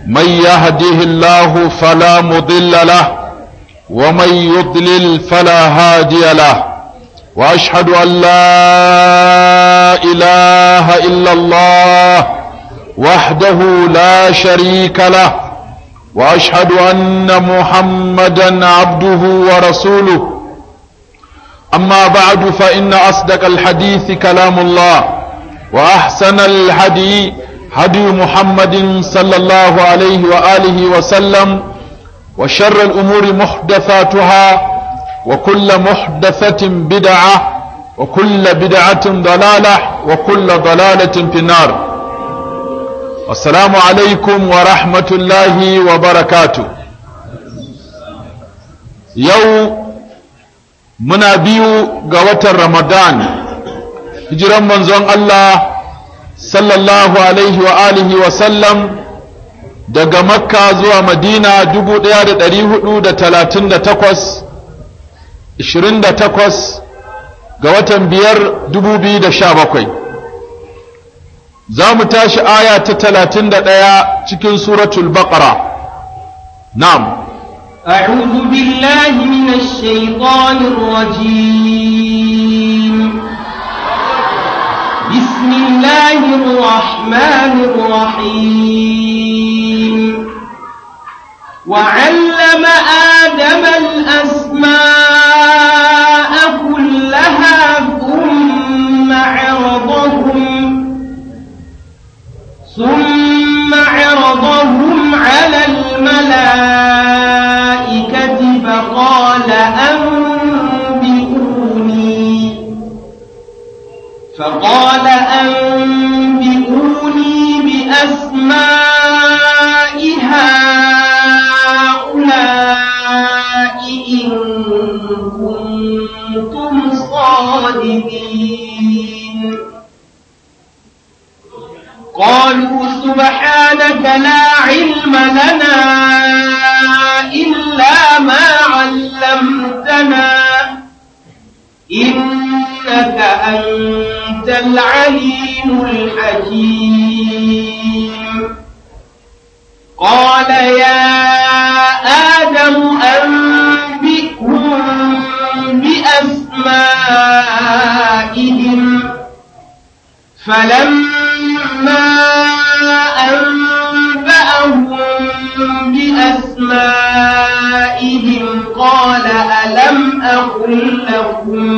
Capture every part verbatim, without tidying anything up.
من يهده الله فلا مضل له ومن يضلل فلا هادي له وأشهد أن لا إله إلا الله وحده لا شريك له وأشهد أن محمدا عبده ورسوله أما بعد فإن أصدق الحديث كلام الله وأحسن الهدي هدي محمد صلى الله عليه وآله وسلم وشر الأمور محدثاتها وكل محدثة بدعة وكل بدعة ضلالة وكل ضلالة في النار. السلام عليكم ورحمة الله وبركاته. يوم muna biyu ga watan Ramadan hijiran manzon Allah sallallahu alaihi wa alihi wa sallam daga Makka zuwa Madina dubu ɗaya da ɗari hudu da talatin da takwas, ishirin da takwas ga watan biyar dubu biyu da sha bakwai. Za mu tashi aya ta talatin da ɗaya cikin suratul Baqara. Na'am. أعوذ بالله من الشيطان الرجيم. بسم الله الرحمن الرحيم. وعلم آدم الأسماء كلها ثم عرضهم ثم عرضهم على الملائكة فقال أنبئوني فقال أنبئوني بأسماء هؤلاء إن كنتم صادقين. قالوا سبحانك لا علم لنا إلا ما علمتنا إنك أنت العليم الحكيم. قال يا آدم أنبئهم بأسمائهم فلما أنبأهم بأسمائهم قال ألم أقل لكم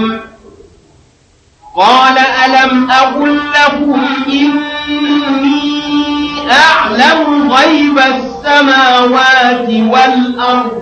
قال ألم أقل لكم إني أعلم غيب السماوات والأرض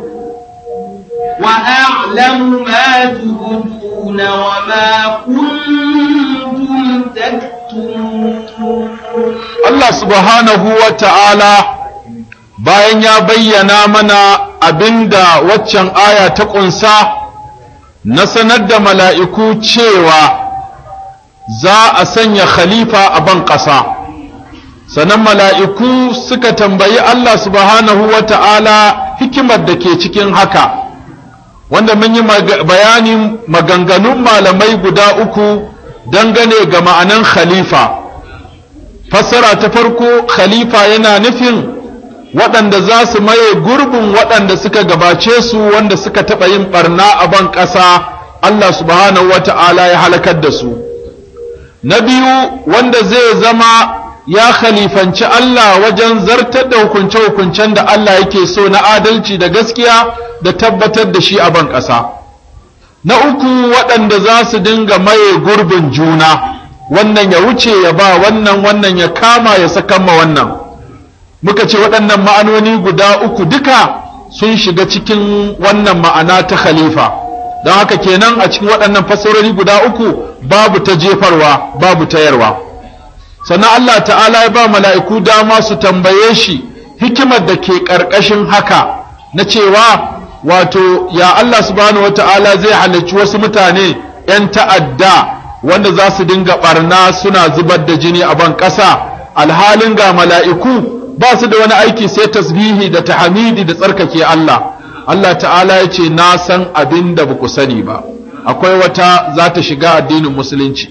وأعلم ما تبدون وما كنتم تكتمون. Allah subhanahu wa ta'ala bayan ya bayyana mana abinda waccan aya ta ƙunsa na sanar da mala'iku cewa za a sanya khalifa a ban ƙasa, sannan mala'iku suka tambayi Allah subhanahu wa ta'ala hikimar da ke cikin haka, wanda mun yi bayanin maganganun malamai guda uku dangane ga ma'anan khalifa. Fassara ta farko, khalifa yana nufin waɗanda za su maye gurbin waɗanda suka gabace su wanda suka taɓa yin ɓarna a ban ƙasa, Allah subhanahu wa ta'ala ya halakar da su. Na biyu, wanda zai zama ya khalifanci Allah wajen zartar da hukunce-hukuncen da Allah yake so na adalci da gaskiya da tabbatar da shi a ban ƙasa. Na uku, waɗanda za su dinga maye gurbin juna, wannan ya wuce ya ba wannan, wannan ya kama ya sakan ma wannan. Muka ce waɗannan ma'anoni guda uku duka sun shiga cikin wannan ma'ana ta khalifa. Don haka kenan a cikin waɗannan fassarori guda uku babu ta jefarwa, babu ta yarwa. Sannan Allah ta'ala ya ba mala'iku dama su tambaye shi hikimar da ke ƙarƙashin haka na cewa wato ya Allah subhanahu wata'ala zai halicci wasu mutane ‘yan ta'adda wanda za su dinga ɓarna suna zubar da jini a ban ƙasa, alhalin ga mala'iku ba su da wani aiki sai tasbihi da tahmidi da tsarkake Allah. Allah ta'ala ya ce na san abin da ba ku sani ba, akwai wata za ta shiga addinin musulunci.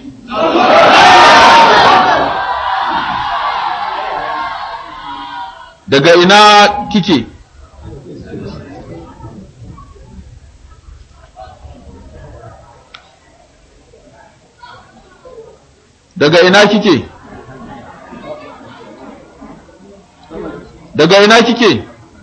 daga ina kike? daga ina kike? daga ina kike?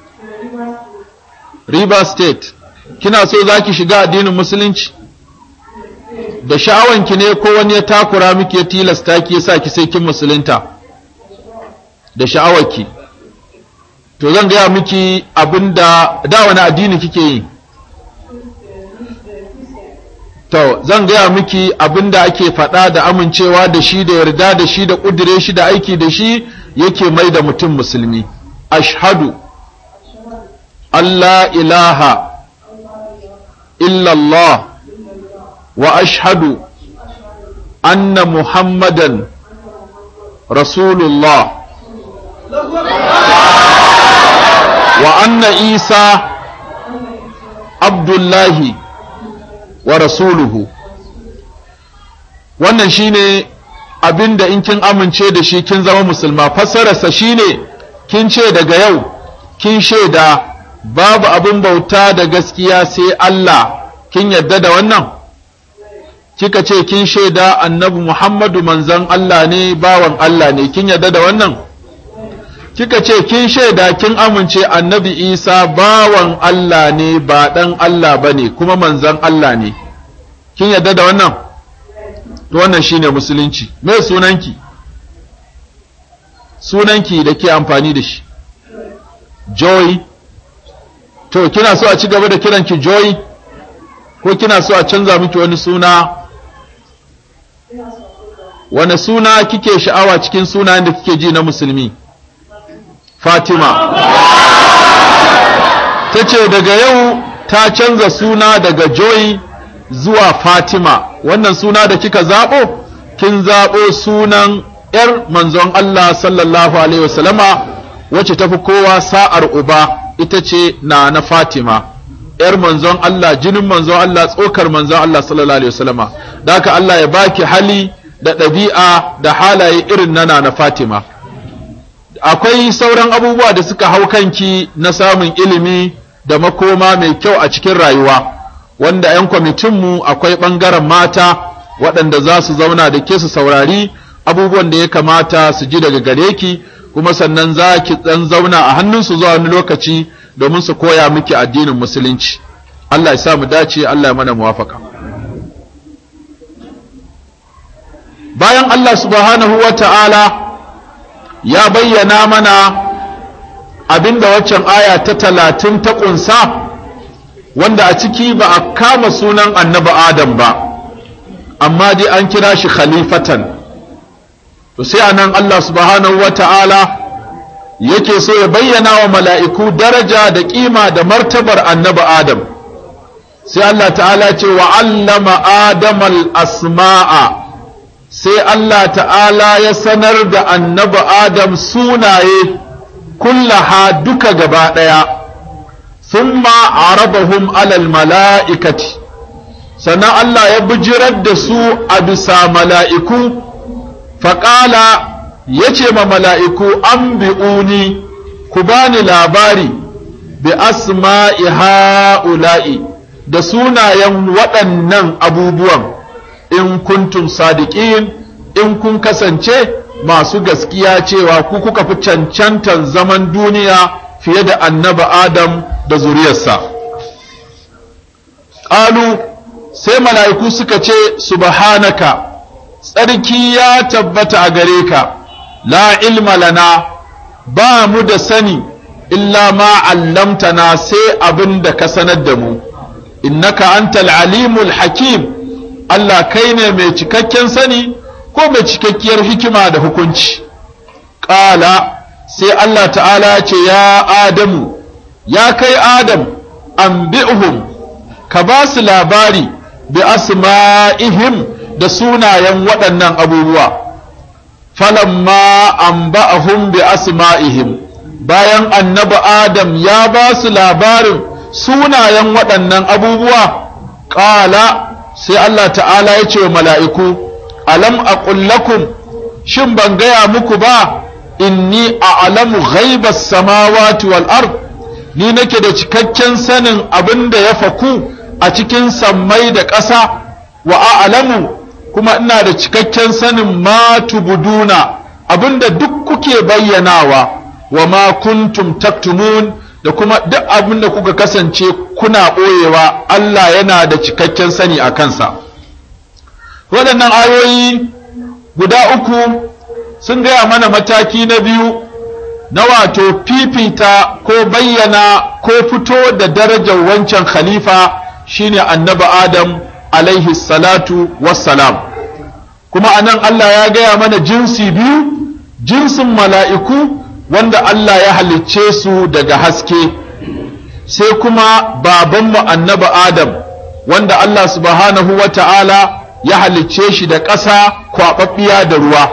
River State. Kina so zaki shiga addinin musulunci? Da sha'awanki ne ko wani ya takura miki ya tilasta ki yasa ki sai kin musulunta? Da sha'awarki. To zan gaya miki abinda da wani addini kike yi? To zan gaya miki abinda ake faɗa da amincewa da shi da yarda da shi da ƙudire shi da aiki da shi yake mai da mutum musulmi. Ashhadu Allah ilaha illallah wa ashhadu anna Muhammadan Rasulullah wa anna Isa Abdullahi wa rasuluhu. Wannan shine abinda in kin amince da shi kin zama musulma. Fassararsa shine kin ce daga yau kin shaida babu abin bauta da gaskiya sai Allah. Kin yadda da wannan? Kika ce kin shaida annabi Muhammadu manzon Allah ne, bawan Allah ne. Kin yadda da wannan? Kika ce kin shaida kin amince annabi Isa bawan Allah ne, ba dan Allah bane, kuma manzon Allah ne. Kin yadda da wannan? To wannan shine musulunci. Me sunanki? Sunanki da ke amfani da shi? Joy. To kina so a ci gaba da kiranki Joy ko kina so a canza miki wani suna? Wani suna kike sha'awa cikin sunayen da kike ji na musulmi? Fatima. Tace daga yau ta canza suna daga Joy zuwa Fatima. Wannan suna da kika zabo, kin zabo sunan ‘yar manzon Allah sallallahu Alaihi wasallama wacce tafi kowa sa'ar uba, ita ce na na Fatima, ‘yar manzon Allah, jinin manzon Allah, tsokar manzon Allah sallallahu Alaihi wasallama. Da haka Allah ya baki hali da ɗabi'a da halaye irin na na Fatima. Akwai sauran abubuwa da suka hau kanki na samun ilimi da makoma mai kyau a cikin rayuwa, wanda ‘yan kwamitinmu akwai ɓangaren mata waɗanda za su zauna da ke su saurari abubuwan da ya kamata su ji daga gare ki, kuma sannan za ki ɗan zauna a hannunsu zuwa wani lokaci domin su koya miki addinin musulunci. Allah ya sa mu dace, Allah ya mana muwafaka. Bayan Allah subhanahu wa ta'ala ya bayyana mana abinda waccan aya ta talatin ta ƙunsa, wanda a ciki ba a kama sunan annabi Adam ba, amma dai an kira shi khalifatan. To sai anan Allah subhanahu wa ta'ala yake so ya bayyana wa mala'iku daraja da ƙima da martabar annabi Adam. Sai Allah ta'ala ce wa allama Adamal asma'a, sai Allah ta'ala ya sanar da annabi Adam sunaye kullaha duka gaba ɗaya, thumma arabahum alal mala'ikati, sannan Allah ya bijirar da su a bisa mala'iku, faƙala ya ce ma mala'iku an bi'uni, ku bani labari bi asma'i ha'ula'i da sunayen waɗannan abubuwan, in kuntum sadiqin, in kun kasance masu gaskiya cewa ku kuka fi cancantan zaman duniya fiye da annaba Adam da zuriyarsa. Ƙalu sai mala'iku suka ce subhanaka, tsarki ya tabbata a gare ka, la ilma lana, ba mu da sani illa ma allamtana sai abin da ka sanar da mu, innaka antal alimul hakim, Allah kai ne mai cikakken sani ko mai cikakkiyar hikima da hukunci. Ƙala sai Allah ta'ala ya ce ya Adamu, ya kai Adam, anbi'uhum, ka ba su labari bi asma'ihim da sunayen waɗannan abubuwa. Falamma anba'ahum bi asma'ihim, bayan annabi Adam ya ba su labarin sunayen waɗannan abubuwa, ƙala sai Allah ta'ala ya ce wa mala'iku, alam aqul lakum, shin ban gaya muku ba, inni a'lamu ghaibas samawati wal ard ni nake da cikakken sanin abinda ya faku a cikin sammai da ƙasa wa a'lamu kuma ina da cikakken sanin ma tubuduna abinda duk kuke bayyanawa wa ma kuntum taktumun da kuma duk abinda kuka kasance kuna ɓoyewa Allah yana da cikakken sani a kansa. Waɗannan ayoyi guda uku sun gaya mana mataki na biyu na wato fifita ko bayyana ko fito da darajar wancan khalifa shine annabi Adam alaihi salatu wassalam. Kuma anan Allah ya gaya mana jinsi biyu, jinsin mala'iku wanda Allah ya halicce su daga haske, sai kuma babanmu annabi Adam wanda Allah subhanahu wa ta'ala ya halicce shi da ƙasa kwaɓaɓɓiya da ruwa.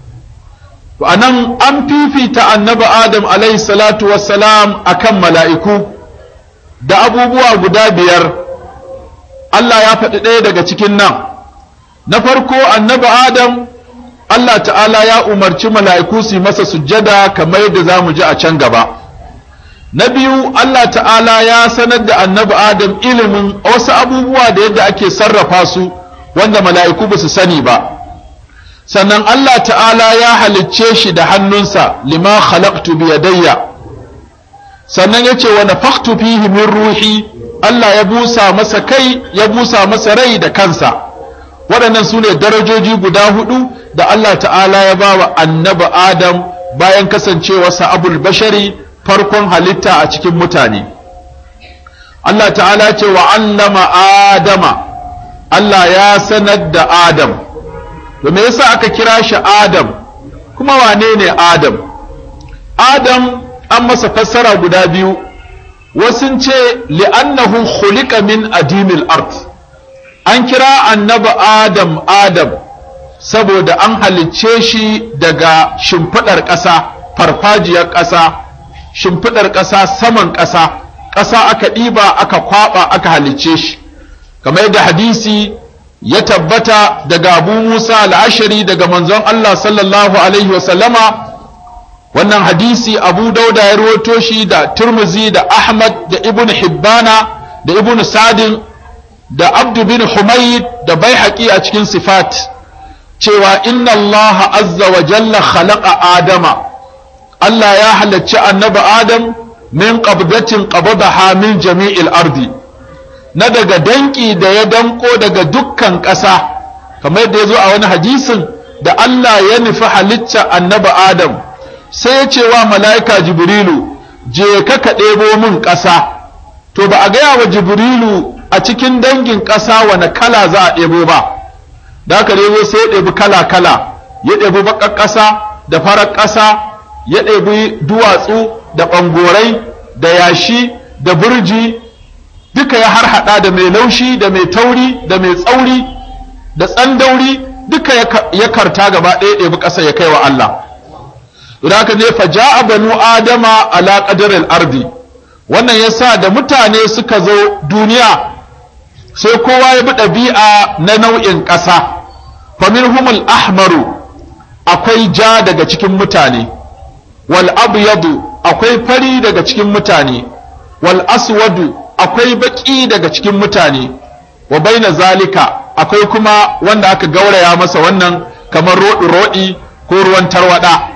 To anan an fifita annabi Adam alaihi salatu wassalam akan mala'iku da abubuwa guda biyar. Allah ya faɗi ɗaya daga cikin nan. Na farko annabi Adam Allah ta'ala ya umarci mala'iku su yi masa sujjada kamar yadda za mu ji a can gaba. Na biyu Allah ta'ala ya sanar da annabi Adam ilimin wasu abubuwa da yadda ake sarrafa su wanda mala'iku ba su sani ba. Sannan Allah ta'ala ya halicce shi da hannunsa lima khalaqtu bi yadayya. Sannan yace wa nafakhtu fihi min ruhi, Allah ya busa masa kai, ya busa masa rai da kansa. Waɗannan su ne darajoji guda hudu da Allah ta'ala ya ba wa annabi Adam bayan kasancewarsa abul bashari farkon halitta a cikin mutane. Allah ta'ala ce wa allama Adama, Allah ya sanar da Adam. To me yasa aka kira shi Adam? Kuma wane ne Adam? Adam an masa fassara guda biyu. Wasun ce li'annahu khuliqa min adimil ard. An kira annabi Adam Adam saboda an halicce shi daga shimfidar ƙasa, farfajiyar ƙasa, shimfidar ƙasa, saman ƙasa, ƙasa aka ɗiba aka kwaɓa aka halicce shi. Kamar yadda hadisi ya tabbata daga Abu Musa al-Ashari daga manzon Allah sallallahu alaihi wa sallama, wannan hadisi Abu Dauda ya rawaito shi da Tirmidhi da Ahmad da Ibn Hibbana da Ibn Sa'd da Abd bin Humayd da Baihaqi a cikin sifat cewa inna Allah azza wa jalla khalaqa Adama, Allah ya halacci annabi Adam min qabdatin qabadaha min jami'il ardi, na daga danki da ya danko daga dukkan ƙasa, kamar yadda ya zo a wani hadisin da Allah ya nufi halitta annabi Adam sai ya ce wa mala'ika Jibrilu je ka ka ɗebo min ƙasa. To ba a gaya wa Jibrilu a cikin dangin ƙasa wane kala za a ɗebo ba, da aka ɗebo sai ya ɗebi kala-kala, ya ɗebi baƙar ƙasa da farar ƙasa, ya ɗebi duwatsu da ɓangorai da yashi da burji, duka ya harhaɗa da mai laushi da mai tauri da mai tsauri da tsandauri, duka ya karta gaba ɗaya ɗebi ƙasa ya kai wa Allah. Da aka ne faja'a banu adama ala qadaril ardi, wannan yasa da mutane suka zo duniya sai kowa ya bi ɗabi'a na nau'in ƙasa. faminhumul ahmaru, akwai ja daga cikin mutane, wal abyadu akwai fari daga cikin mutane, wal aswadu akwai baki daga cikin mutane, wa baina zalika akwai kuma wanda aka gauraya masa wannan kamar roɗi roɗi ko ruwan tarwada.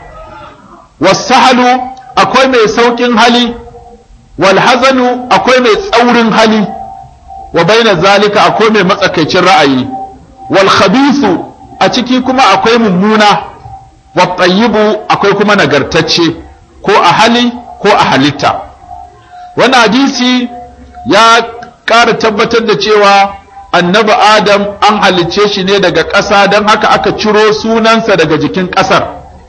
wasahalu akwai mai saukin hali, wal hazanu akwai mai tsaurin hali, wa baina zalika akwai mai matsakaicin ra'ayi, wal khabithu a ciki kuma akwai mummuna, wa tayyibu akwai kuma nagartacce ko a hali ko a halitta. Wannan hadisi ya ƙara tabbatar da cewa annabi Adam an halicce shi ne daga ƙasa, don haka aka ciro sunansa daga jikin ƙasar.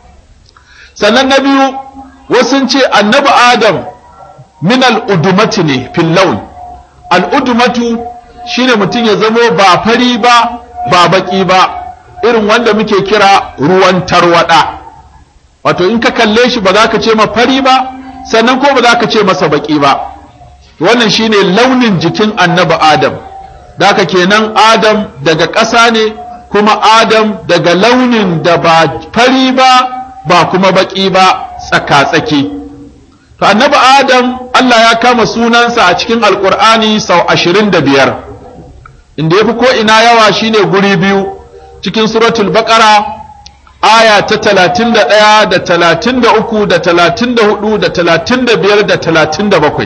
Sannan na biyu, wasu ce annabi Adam min al'udumati ne fil laun. Al'udumatu shine mutum ya zamo ba fari ba ba baki ba, irin wanda muke kira ruwan tarwada. Wato in ka kalle shi ba za ka ce ma fari ba, sannan ko ba za ka ce masa baki ba. Wannan shine launin jikin annabi Adam. Da haka kenan Adam daga ƙasa ne, kuma Adam daga launin da ba fari ba ba kuma baki ba tsaka-tsaki. To annabi Adam Allah ya kama sunansa a cikin Alƙur'ani sau ashirin da biyar, inda ya fi ko ina yawa shine guri biyu cikin suratul Baqara aya ta talatin da ɗaya da talatin da uku da talatin da hudu da talatin da biyar da talatin da bakwai.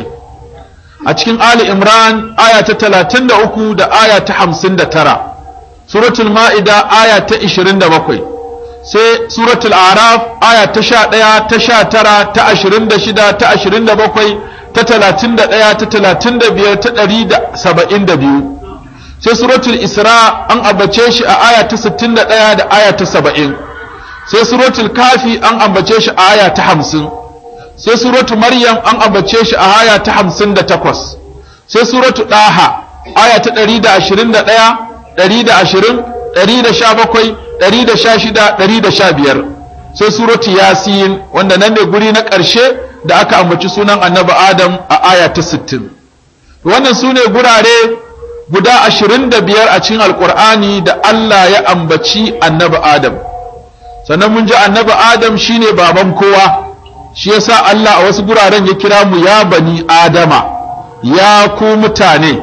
A cikin Ali Imran aya ta talatin da uku da aya ta hamsin da tara. Suratul Ma'ida aya ta ishirin da bakwai. Sai suratul Araf aya ta sha ɗaya, ta sha tara, ta ashirin da shida, ta ashirin da bakwai, ta talatin da ɗaya, ta talatin da biyar, ta ɗari da saba'in da biyu. Sai suratul Isra an ambace shi a aya ta sittin da ɗaya da aya ta saba'in. Sai suratul Kafi an ambace shi a aya ta hamsin. Sai suratul Maryam an ambace shi a aya ta hamsin da takwas. Sai suratul Ɗaha aya ta ɗari da ashirin da ɗaya, ɗari da ashirin, ɗari da sha bakwai, ɗari da sha shida, ɗari da sha biyar. Sai suratu Yasin wanda nan ne guri na ƙarshe da aka ambaci sunan annabi Adam a aya ta sittin. Wannan su ne gurare guda ashirin da biyar a cikin Alƙur'ani da Allah ya ambaci annabi Adam. Sannan mun ji annabi Adam shine baban kowa, shi yasa Allah a wasu guraren ya kira mu ya bani Adama, ya ku mutane,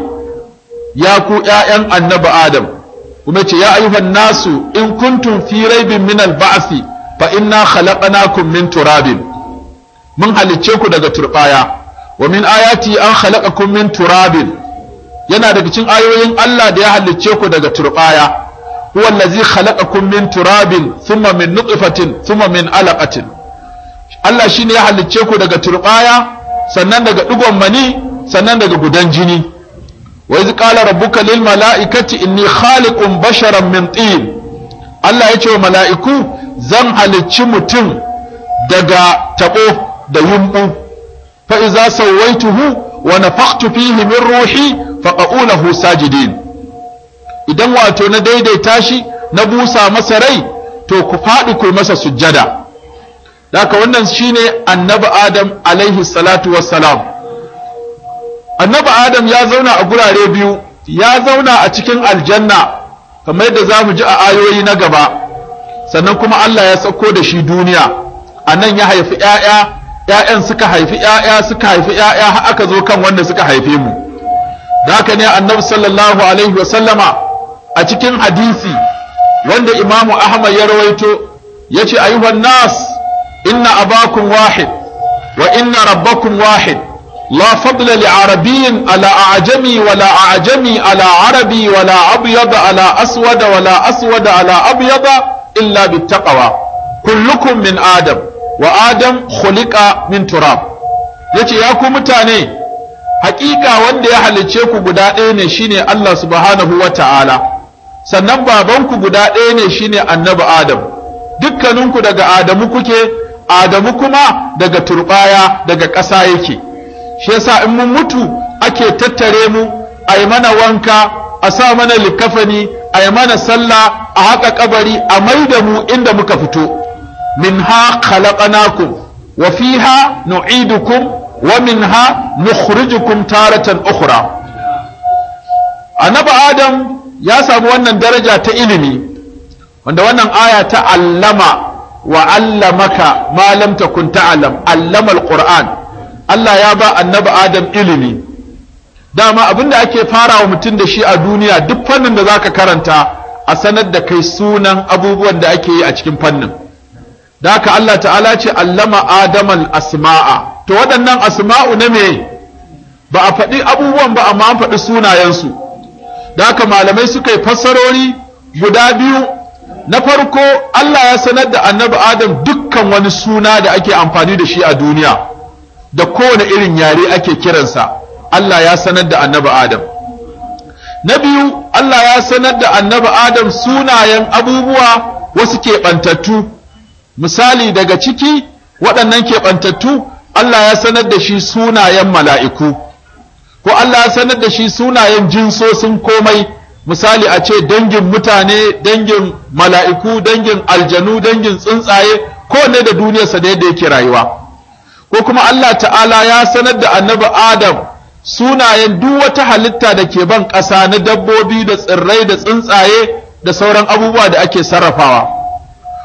ya ku ’ya'yan annabi Adam. Kuma ce ya ayyuhan nasu in kuntum fi raibin min al-ba'thi fa inna khalaqnakum min turabin. Mun halicce ku daga turbaya, wa min ayati an khalaqakum min turabin. Yana daga cikin ayoyin Allah da ya halicce ku daga turbaya. Huwa allazi khalaqakum min turabin thumma min nutfatin thumma min alaqatin. Allah shine ya halicce ku daga turbaya, sannan daga digon mani, sannan daga gudan jini. wa iz qala rabbuka lil mala'ikati inni khaliqun basharan min tin. Allah ya ce wa mala'iku zan halicci mutum daga tabo da yumbu, fa iza sawaituhu wa nafakhtu fihi min ruhi faqa'u lahu sajidin. Idan wato na daidaita shi na busa masa rai to ku faɗi ku masa sujjada. Daka wannan shine annabi Adam alaihi salatu wassalam. Annabi Adam ya zauna a gurare biyu, ya zauna a cikin aljanna kamar yadda zamu ji a ayoyi na gaba, sannan kuma Allah ya sauko da shi duniya. Anan ya haifi ƴaƴa, ƴaƴan suka haifi ƴaƴa, suka haifi ƴaƴa har aka zo kan wanda suka haife mu. Da haka ne annabi sallallahu alaihi wasallama a cikin hadisi wanda Imamu Ahmad ya rawaito yace ayyuhan nas inna abakum wahid wa inna rabbakum wahid la fadla li arabiyyin ala a'jami wala a'jami ala arabi wala abyad ala aswad wala aswad ala abyad illa bittaqwa kullukum min adam wa adam khuliqa min turab. Yace ya ku mutane, hakika wanda ya halicce ku guda ɗaya ne shine Allah subhanahu wa ta'ala, sannan babanku guda ɗaya ne shine annabi Adam, dukkaninku daga Adamu kuke, Adamu kuma daga turbaya daga ƙasa yake. Shi yasa in mun mutu ake tattare mu, a yi mana wanka, a sa mana likafani, a yi mana sallah, a haka kabari, a maida mu inda muka fito. Minha khalaqnakum wa fiha nu'idukum wa minha nukhrijukum taratan ukhra. Annabi Adam ya samu wannan daraja ta ilimi, wanda wannan aya ta allama wa allamaka ma lam takun ta'lam, allama alquran. Allah ya ba annabi Adam ilimi. Dama abinda ake farawa mutum da shi a duniya, duk fannin da zaka karanta a sanar da kai sunan abubuwan da ake yi a cikin fannin. Da haka Allah ta'ala ce allama adamal asma'a. To waɗannan asma'u na me? Ba a faɗi abubuwan ba amma an faɗi sunayensu. Da haka malamai suka yi fassarori guda biyu. Na farko Allah ya sanar da annabi Adam dukkan wani suna da ake amfani da shi a duniya, da kowane irin yare ake kiransa, Allah ya sanar da annabi Adam. Na biyu Allah ya sanar da annabi Adam sunayen abubuwa wasu keɓantattu. Misali daga ciki waɗannan keɓantattu Allah ya sanar da shi sunayen mala'iku, ko Allah ya sanar da shi sunayen jinsosin komai. Misali a ce dangin mutane, dangin mala'iku, dangin aljanu, dangin tsuntsaye, kowanne da duniyarsa da yadda yake rayuwa. Ko kuma Allah ta'ala ya sanar da annabi Adam sunayen duk wata halitta da ke ban ƙasa na dabbobi da tsirrai da tsuntsaye da sauran abubuwa da ake sarrafawa.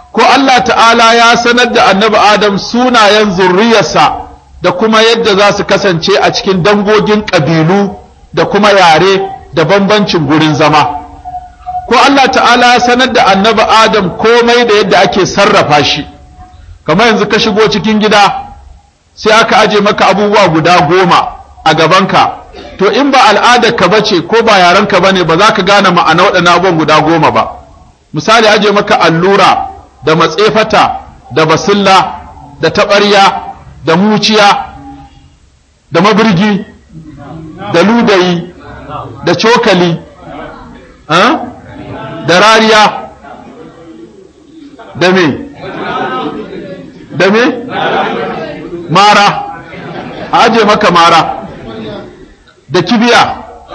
ko Allah ta'ala ya sanar da annabi Adam sunayen zurriyarsa da kuma yadda za su kasance a cikin dangogin ƙabilu da kuma yare da bambancin gurin zama ko Allah ta'ala ya sanar da annabi Adam komai da yadda ake sarrafa shi kamar yanzu ka shigo cikin gida sai aka aje maka abubuwa guda goma a gabanka to in ba al'adar ka bace ko ba yaran ka bane ba za ka gane ma'ana waɗannan abubuwan guda goma ba misali aje maka allura da matsefata da basilla da taɓarya da muciya da mabirgi da ludayi da cokali da rariya da me da me mara a aje maka mara da kibiya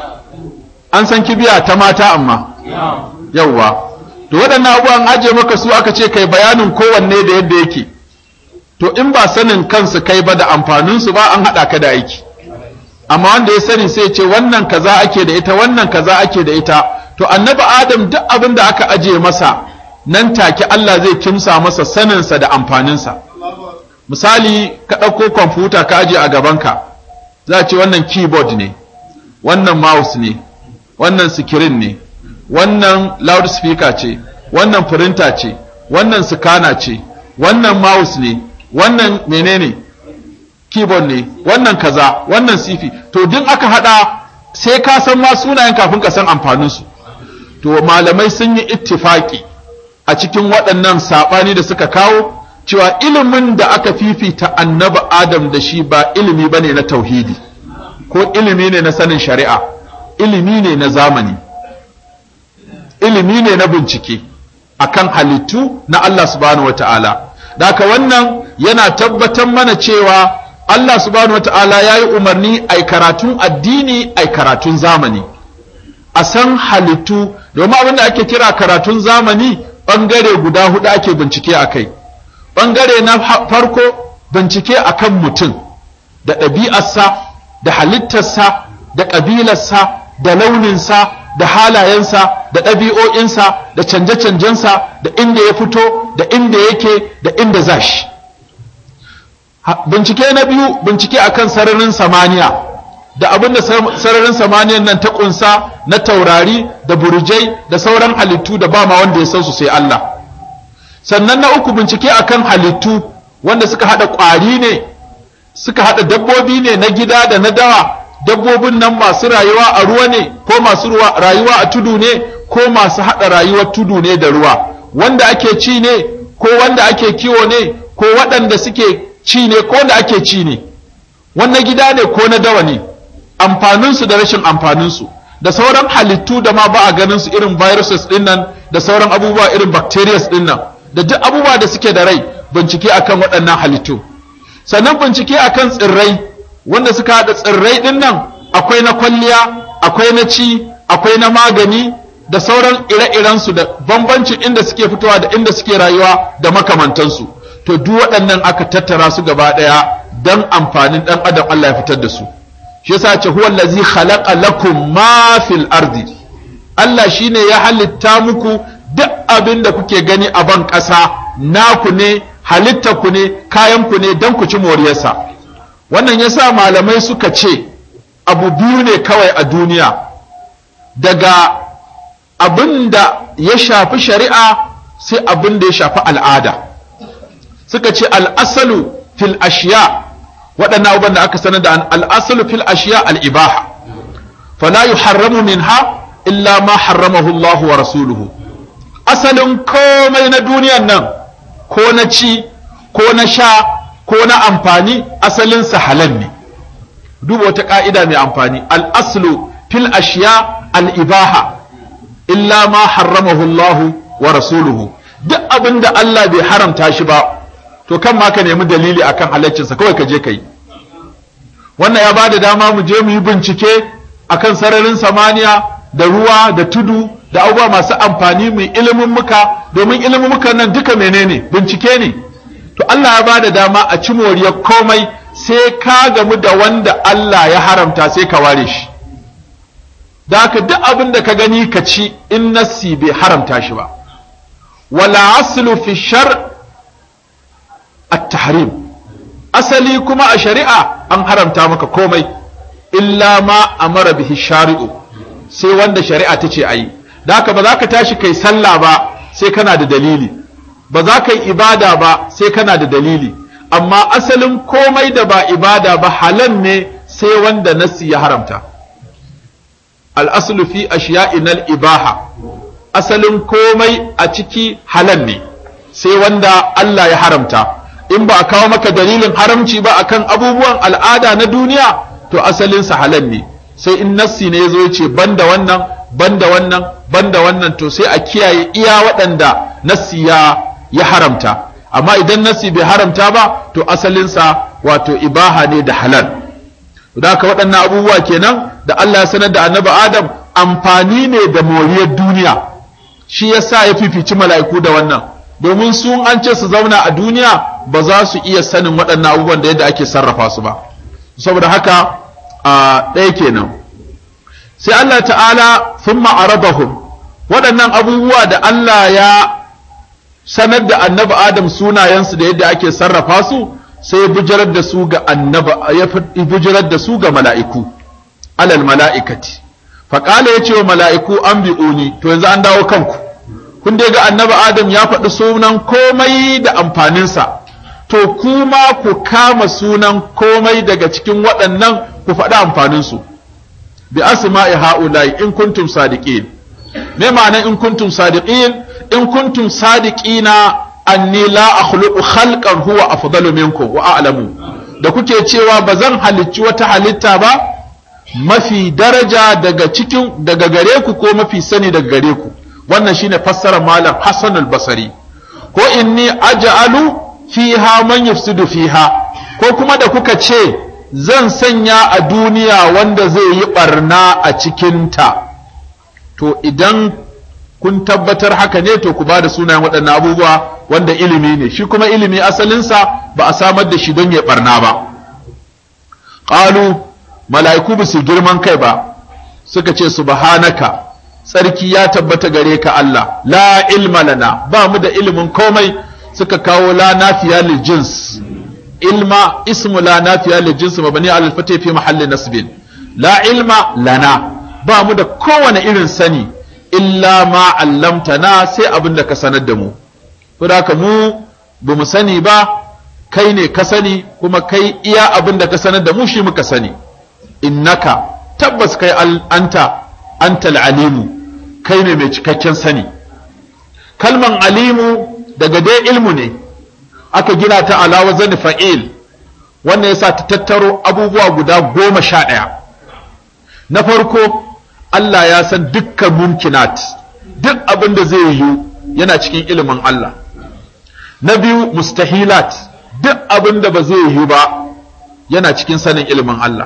an san kibiya ta mata amma yawwa to waɗannan abubuwan aje maka su aka ce kai bayanin kowanne da yadda yake to in ba sanin kansu kai ba da amfaninsu ba an haɗa ka da aiki amma wanda ya sani sai ce wannan kaza ake da ita wannan kaza ake da ita to annabi adam duk abin da aka aje masa nan take Allah zai kimsa masa saninsa da amfaninsa misali ka ɗauko kwamfuta ka aje a gabanka za a ce wannan keyboard ne wannan mouse ne wannan screen ne wannan loudspeaker ce wannan printer ce wannan scanner ce wannan mouse ne wannan menene keyboard ne wannan kaza wannan sifi to duk aka hada sai ka san ma sunayen kafin ka san amfanin su to malamai sun yi ittifaki a cikin waɗannan sabani da suka kawo cewa ilimin da aka fifita annabi Adam da shi ba ilimi bane na tauhidi ko ilimi ne na sanin shari'a ilimi ne na zamani ilimi ne na bincike akan halittu na Allah subhanahu wataala da haka wannan yana tabbatar mana cewa Allah subhanahu wataala ya yi umarni ai karatun addini ai karatun zamani a san halittu domin abin da ake kira karatun zamani bangare guda hudu ake bincike akai bangare na farko bincike akan mutum da ɗabi'arsa da halittarsa da ƙabilarsa da launinsa da halayensa da ɗabi'o'insa da canje-canjensa da inda ya fito da inda yake da inda za shi bincike na biyu bincike akan sararin samaniya da abinda sararin samaniyan nan ta kunsa na taurari da burjai da sauran halittu da ba ma wanda ya san su sai Allah sannan na uku bincike akan halittu wanda suka hada ƙwari ne suka hada dabbobi ne na gida da na dawa dabbobin nan masu rayuwa a ruwa ne ko masu rayuwa a tudu ne ko masu hada rayuwar tudu ne da ruwa wanda ake ci ne ko wanda ake kiwo ne ko waɗanda suke ci ne ko wanda ake ci ne wannan gida ne ko na dawa ne amfaninsu da rashin amfaninsu da sauran halittu da ma ba a ganin su irin viruses din nan da sauran abubuwa irin bacteria din nan da duk abubuwa da suke da rai bincike akan waɗannan halittu sannan bincike akan tsirrai wanda suka haɗa tsirrai din nan akwai na kwalliya akwai na ci akwai na magani da sauran ire-irensu da bambancin inda suke fitowa da inda suke rayuwa da makamantansu to duk waɗannan aka tattara su gaba ɗaya don amfanin ɗan adam Allah ya fitar da su shi yasa ce huwa allazi khalaqa lakum ma fil ardi Allah shine ya halitta muku duk abin da kuke gani a ban ƙasa naku ne halitta ku ne kayan ku ne dan ku ci moriyarsa wannan yasa malamai suka ce abu biyu ne kawai a duniya daga abin da ya shafi shari'a sai abin da ya shafi al'ada suka ce al'asalu fil ashiya waɗannan abubuwan da aka sanar da al'asalu fil ashiya al'ibaha fala yuharramu minha illa ma harramahu Allah wa rasuluhu asalin komai na duniyan nan ko na ci ko na sha ko na amfani asalinsa halal ne duba wata ka'ida mai amfani al'aslu fil ashiya al'ibaha illa ma harramahu Allah wa rasuluhu duk abin da Allah bai haramta shi ba to kan ma ka nemi dalili akan halaccinsa kawai ka je ka yi wannan ya ba da dama mu je mu yi bincike akan sararin samaniya da ruwa da tudu da abubuwa masu amfani mu ilimin muka domin ilimin muka nan duka menene bincike ne to Allah ya ba da dama a ci moriyar komai sai ka gamu da wanda Allah ya haramta sai ka ware shi da haka duk abin da ka gani ka ci in nassi bai haramta shi ba wala aslu fi shar at-tahrim, asali kuma a shari'a an haramta maka komai illa ma amara bihi shari'u, sai wanda shari'a ta ce ayi. Da haka ba za ka tashi kai sallah ba sai kana da dalili, ba za ka yi ibada ba sai kana da dalili, amma asalin komai da ba ibada ba halal ne sai wanda nasi ya haramta. Al-aslu fi ashiya'inal ibaha, asalin komai a ciki halal ne sai wanda Allah ya haramta. In ba a kawo maka dalilin haramci ba akan abubuwan al'ada na duniya, to asalinsa halal ne, sai in nassi ne ya zo ya ce banda wannan banda wannan banda wannan, to sai a kiyaye iya waɗanda nassi ya ya haramta. Amma idan nassi bai haramta ba, to asalinsa wato ibaha ne da halal. Da haka waɗannan abubuwa kenan da Allah ya sanar da annabi Adam amfani ne da moriyar duniya, shi yasa ya fifici mala'iku da wannan, domin su an ce su zauna a duniya ba za su iya sanin waɗannan abubuwan da yadda ake sarrafa su ba. Saboda haka a ɗaya kenan. Sai Allah ta'ala thumma aradahum, waɗannan abubuwa da Allah ya sanar da annabi Adam sunayensu da yadda ake sarrafa su, sai ya bujirar da su ga annabi, ya bujirar da su ga mala'iku, alal mala'ikati. Faƙala ya ce wa mala'iku an bi'uni, to yanzu an dawo kanku. Kun dai ga annabi Adam ya faɗi sunan komai da amfaninsa, to kuma ku kama sunan komai daga cikin waɗannan ku faɗi amfaninsu. Bi asma'i ha'ulai in kuntum sadiqin. Me ma'ana in kuntum sadiqin? In kuntum sadiqina anni la akhluqu khalqan huwa afdalu minkum wa a'lamu. Da kuke cewa bazan halicci wata halitta ba mafi daraja daga cikin daga gare ku ko mafi sani daga gare ku. Wannan shine fassarar malam Hassan al-Basri. Ko inni aj'alu fiha man yufsidu fiha, ko kuma da kuka ce zan sanya a duniya wanda zai yi barna a cikinta, to idan kun tabbatar haka ne to ku ba da sunayen waɗannan abubuwa wanda ilimi ne, shi kuma ilimi asalinsa ba a samar da shi don ya barna ba. Qalu, mala'iku ba su girman kai ba, suka ce subhanaka, tsarki ya tabbata gare ka Allah, la ilma lana, ba mu da ilimin komai. Suka kawo la nafiya lil jins, ilma ismu la nafiya lil jins mabni ala al-fatih fi mahalli nasbin. La ilma lana, ba mu da kowane irin sani illa ma allamtana, sai abin da ka sanar da mu. Saboda haka mu ba mu sani ba, kai ne ka sani, kuma kai iya abin da ka sanar da mu shi muka sani. Innaka, tabbas kai anta antal alimu, kai ne mai cikakken sani. Kalman alimu daga dai ilmu ne aka gina ta ala wazan fa'il, wannan yasa ta tattaro abubuwa guda goma sha ɗaya. Na farko, Allah ya san dukkan mumkinat, duk abin da zai yiwu yana cikin ilimin Allah. Na biyu, mustahilat, duk abin da ba zai yiwu ba yana cikin sanin ilimin Allah.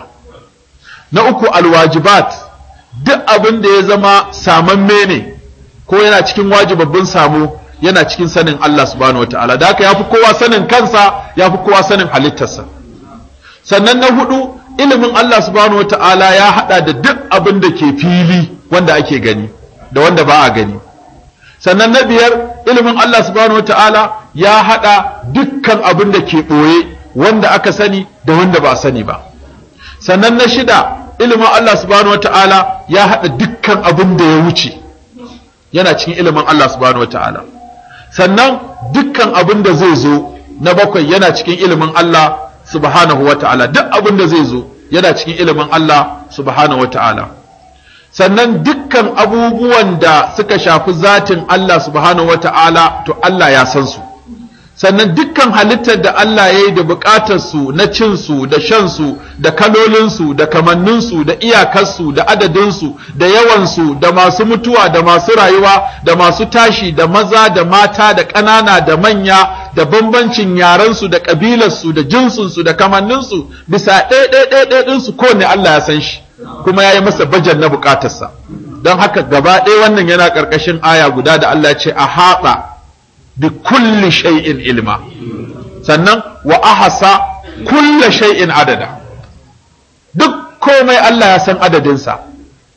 Na uku, alwajibat, duk abin da ya zama samamme ne ko yana cikin wajibabbin samu yana cikin sanin Allah subhanahu wataala. Da haka yafi kowa sanin kansa, yafi kowa sanin halittarsa. Sannan na hudu, ilimin Allah subhanahu wataala ya hada da duk abin da ke fili wanda ake gani da wanda ba a gani. Sannan na biyar, ilimin Allah subhanahu wataala ya hada dukkan abin da ke boye wanda aka sani da wanda ba a sani ba. Sannan na shida, ilimin Allah subhanahu wataala ya hada dukkan abin da ya wuce yana cikin ilimin Allah subhanahu wataala. Sannan dukkan abin da zai zo na bakwai yana cikin ilimin Allah subhanahu wa ta'ala, duk abin da zai zo yana cikin ilimin Allah subhanahu wa ta'ala. Sannan dukkan abubuwan da suka shafi zatin Allah subhanahu wa ta'ala, to Allah ya san su. Sannan dukkan halittar da Allah ya yi da bukatarsu na cinsu da shansu da kalolinsu da kamanninsu da iyakarsu da adadinsu da yawansu da masu mutuwa da masu rayuwa da masu tashi da maza da mata da ƙanana da manya da bambancin yarensu da ƙabilarsu da jinsinsu da kamanninsu bisa ɗaya-ɗaya-ɗinsu kowane Allah ya san shi kuma ya yi masa bajan na bukatarsa. Don haka gaba ɗaya wannan yana ƙarƙashin aya guda da Allah ce a haɗa bi kulli shay'in ilma, sannan wa ahasa kulli shay'in adada, duk komai Allah ya san adadinsa,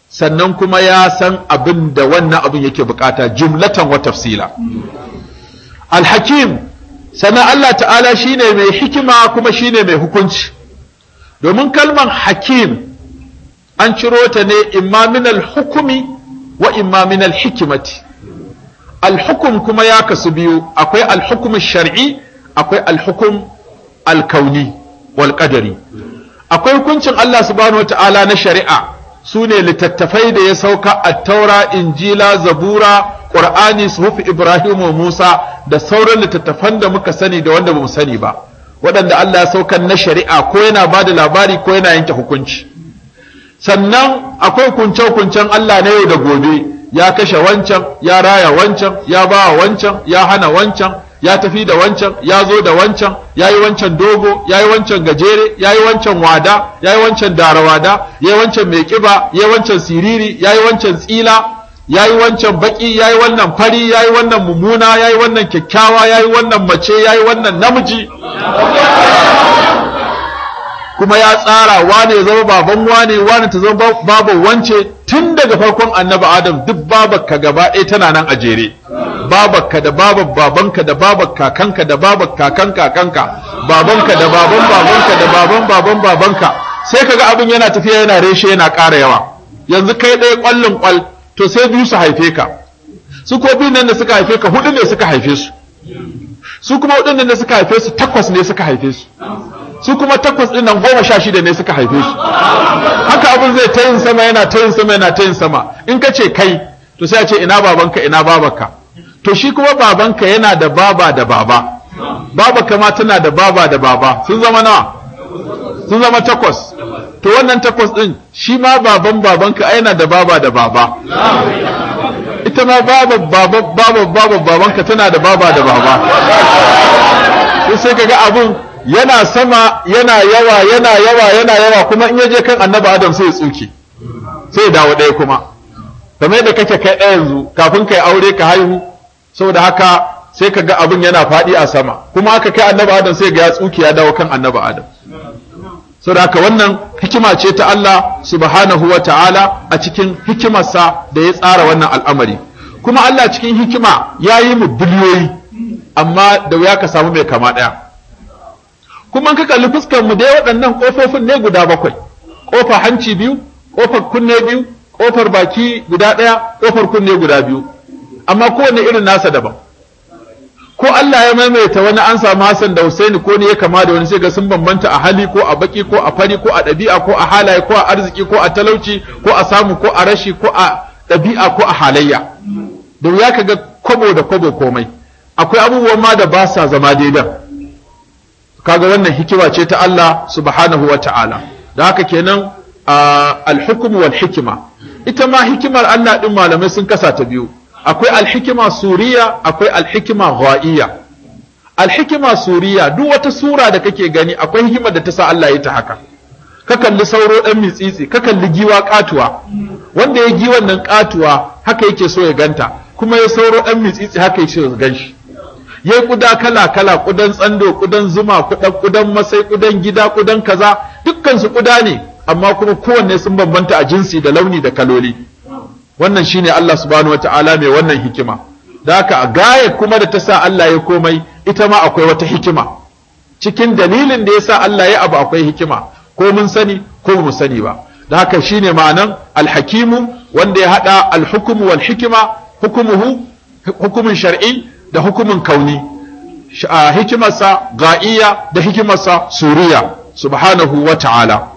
sannan kuma ya san abin da wannan abin yake bukata jumlatan wa tafsila. Al-Hakim, sannan Allah ta'ala shine mai hikima kuma shine mai hukunci, domin kalmar hakim an ciro ta ne imma min al-hukumi wa imma min al-hikimati. Al-hukum kuma ya kasu biyu, akwai al-hukum shar'i, akwai al-hukum al-kauni wal qadari. Akwai hukuncin Allah subhanahu wata'ala na shari'a, su ne littattafai da ya sauka at-taura, injila, zabura, qur'ani, suhuf ibrahim wa musa da sauran littattafan da muka sani da wanda bamu sani ba, waɗanda Allah ya saukar na shari'a ko yana bada labari ko yana yanke hukunci. Sannan akwai kunce-kuncen Allah na yau da gobe, ya kashe wancan, ya raya wancan, ya ba wancan, ya hana wancan, ya tafi da wancan, ya zo da wancan, ya yi wancan dogo, ya yi wancan gajere, ya yi wancan wada, ya yi wancan darawada, ya yi wancan mai ƙiba, ya yi wancan siriri, ya yi wancan tsila, ya yi wancan baƙi, ya yi wannan fari, ya yi wannan mummuna, ya yi wannan kyakkyawa, ya yi wannan mace, ya yi wannan namiji. Kuma ya tsara wane ya zama baban wane, wane ta zama baban wance, tun daga farkon annabi Adam duk babarka gaba ɗaya tana nan a jere. Babarka da babar babanka da babar kakanka da babar kakan kakanka, babanka da baban babanka da baban baban babanka, sai kaga abin yana tafiya yana reshe yana ƙara yawa. Yanzu kai ɗaya ƙwallon ƙwal, to sai biyu su haife ka. Su ko biyun nan da suka haife ka huɗu ne suka haife su. Su kuma huɗun nan da suka haife su takwas ne suka haife su. Su kuma takwas ɗin nan goma sha shida ne suka haife su. Haka abin zai ta yin sama yana ta yin sama yana ta yin sama. In ka ce kai, to sai a ce ina babanka ina babarka. To shi kuma babanka yana da baba da baba. Babarka ma tana da baba da baba. Sun zama nawa? Sun zama takwas. To wannan takwas ɗin shi ma baban babanka ai yana da baba da baba. Ita ma baba baba baba baba babanka tana da baba da baba. Sai kaga abun yana sama yana yawa yana yawa yana yawa kuma in yaje kan annabi Adam sai ya tsuke sai ya dawo ɗaya kuma kamar yadda kake kai ɗaya yanzu kafin kai aure ka haihu saboda haka sai ka ga abin yana faɗi a sama kuma aka kai annabi Adam sai ga ya tsuke ya dawo kan annabi Adam saboda haka wannan hikima ce ta Allah subhanahu wa ta'ala a cikin hikimarsa da ya tsara wannan al'amari kuma Allah cikin hikima ya yi mu biliyoyi amma da wuya ka samu mai kama ɗaya kuma ka kalli fuskar mu dai waɗannan ƙofofin ne guda bakwai ƙofar hanci biyu ƙofar kunne biyu ƙofar baki guda ɗaya ƙofar kunne guda biyu amma kowane irin nasa daban ko Allah ya maimaita wani an samu Hassan da Husaini ko ne ya kama da wani sai ga sun bambanta a hali ko a baki ko a fari ko a ɗabi'a ko a halaye ko a arziki ko a talauci ko a samu ko a rashi ko a ɗabi'a ko a halayya da wuya ka ga kwabo da kwabo komai akwai abubuwan ma da ba sa zama daidan kaga wannan hikima ce ta Allah subhanahu wa ta'ala da haka kenan al-hukm wal hikima ita ma hikimar Allah din malamai sun kasa ta biyu akwai al-hikima suriya akwai al-hikima ghaiya al-hikima suriya duk wata sura da kake gani akwai hikimar da ta sa Allah ya ta haka ka kalli sauro dan mitsitsi ka kalli giwa katuwa wanda ya giwan nan katuwa haka yake so ya ganta kuma ya sauro dan mitsitsi haka yake so ya ganshi yayi kuda kala kala kudan tsando kudan zuma kudan kudan masai kudan gida kudan kaza dukkan su kuda ne amma kuma kowanne sun bambanta a jinsi da launi da kaloli wannan shine Allah subhanahu wataala mai wannan hikima da haka a gaya kuma da ta sa Allah ya komai ita ma akwai wata hikima cikin dalilin da yasa Allah ya abu akwai hikima ko mun sani ko mu sani ba da haka shine ma'anan alhakimu wanda ya hada alhukmu wal hikima hukumuhu hukumin shar'i da hukumin kauni hikimarsa ga'iya da hikimarsa suriya subhanahu wa ta'ala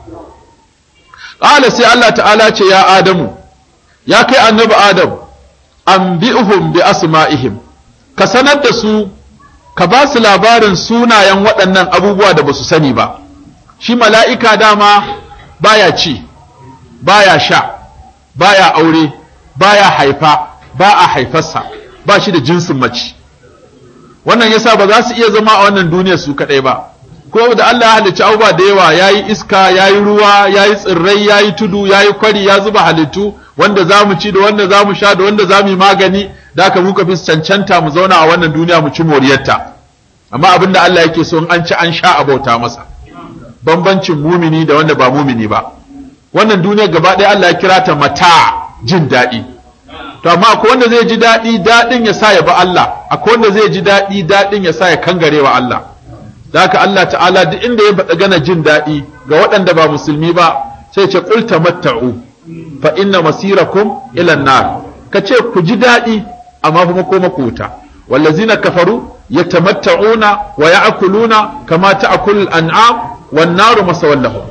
qala sai Allah ta'ala ce ya adamu ya kai annabi adam anbi'uhum bi asma'ihim ka sanar da su ka ba su labarin sunayen waɗannan abubuwa da ba su sani ba shi mala'ika dama baya ci baya sha baya aure baya haifa ba a haifarsa ba shi da jinsin mace wannan yasa ba za su iya zama a wannan duniyar su kadai ba ko da Allah ya halicci abubuwa da yawa yayi iska yayi ruwa yayi tsirrai yayi tudu yayi kwari ya zuba halittu wanda zamu ci da wanda zamu sha da wanda zamu yi magani da haka muka fi cancanta mu zauna a wannan duniya mu ci moriyarta amma abinda Allah yake so in an ci an sha a bauta masa bambancin mumini da wanda ba mumini ba wannan duniya gaba ɗaya Allah ya kira ta mata jin daɗi. To amma akwai wanda zai ji daɗi daɗin ya sa ya ba Allah, akwai wanda zai ji daɗi daɗin ya sa ya kangare wa Allah. Da haka Allah ta'ala duk inda ya faɗa gana jin daɗi ga waɗanda ba musulmi ba sai ce qul tamatta'u fa inna masirakum ila an-nar. Kace ku ji daɗi amma kuma ko maku wuta. Wallazina kafaru yatamatta'una wa ya'kuluna kama ta'kulul an'am wan naru masawallahum.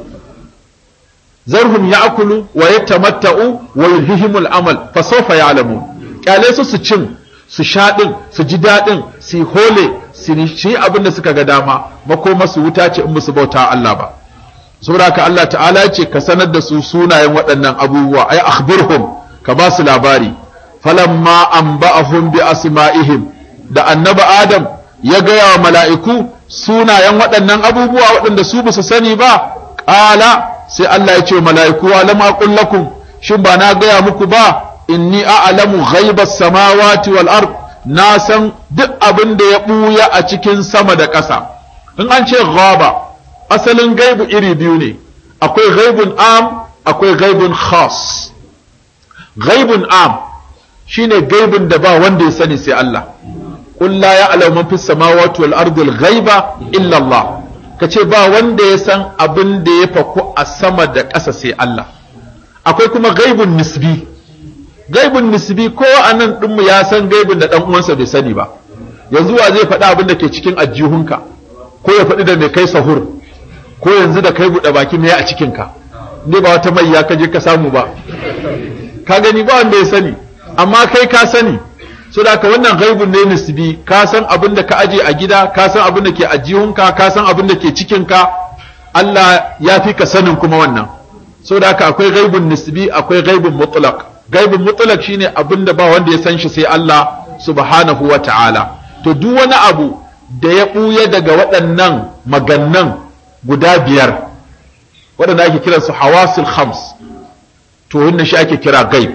Zarhum ya'kulu wa yatamatta'u wa yulhihimul amal fa sawfa ya'lamun. Kyale su su cin su sha din su ji daɗin su hole su yi abin da suka ga dama makoma su wuta ce in musu bauta Allah ba. Saboda haka Allah ta'ala ce ka sanar da su sunayen waɗannan abubuwa ay akhbirhum ka ba su labari. Falamma anba'ahum bi asma'ihim da annabi Adam ya gaya wa mala'iku sunayen waɗannan abubuwa waɗanda su ba su sani ba, ƙala sai Allah ya ce wa mala'iku alam aqul lakum shin ba na gaya muku ba inni a'lamu ghaibas samawati wal ard, na san duk abin da ya ɓuya a cikin sama da ƙasa. In an ce ghaba asalin gaibu iri biyu ne, akwai ghaibun am akwai ghaibun khas. Ghaibun am shine gaibin da ba wanda ya sani sai Allah. Qul la ya'lamu man fis samawati wal ardi al ghaiba illa Allah. Kace ba wanda ya san abin da ya faku a sama da ƙasa sai Allah. Akwai kuma gaibun nisbi. Gaibun nisbi ko anan din mu ya san gaibin da dan uwansa bai sani ba. Yanzu wa zai faɗi abin da ke cikin ajihunka, ko ya faɗi da mai kai sahur, ko yanzu da kai buɗe baki me a cikin ka. Ne ba wata mai ya kaje ka samu ba. Ka gani ba wanda ya sani, amma kai ka sani. So da ka wannan gaibun ne nisbi, ka san abin da ka aje a gida, ka san abin da ke ajihunka, ka san abin da ke cikinka, Allah ya fi ka sanin kuma wannan. So da ka akwai gaibun nisbi, akwai gaibun mutlaq. Gaibun mutlaq shine abin da ba wanda ya san shi sai Allah subhanahu wa ta'ala. To duk wani abu da ya ɓuya daga waɗannan magannan guda biyar, waɗanda ake kiransu hawasul khams, to wannan shi ake kira gaib.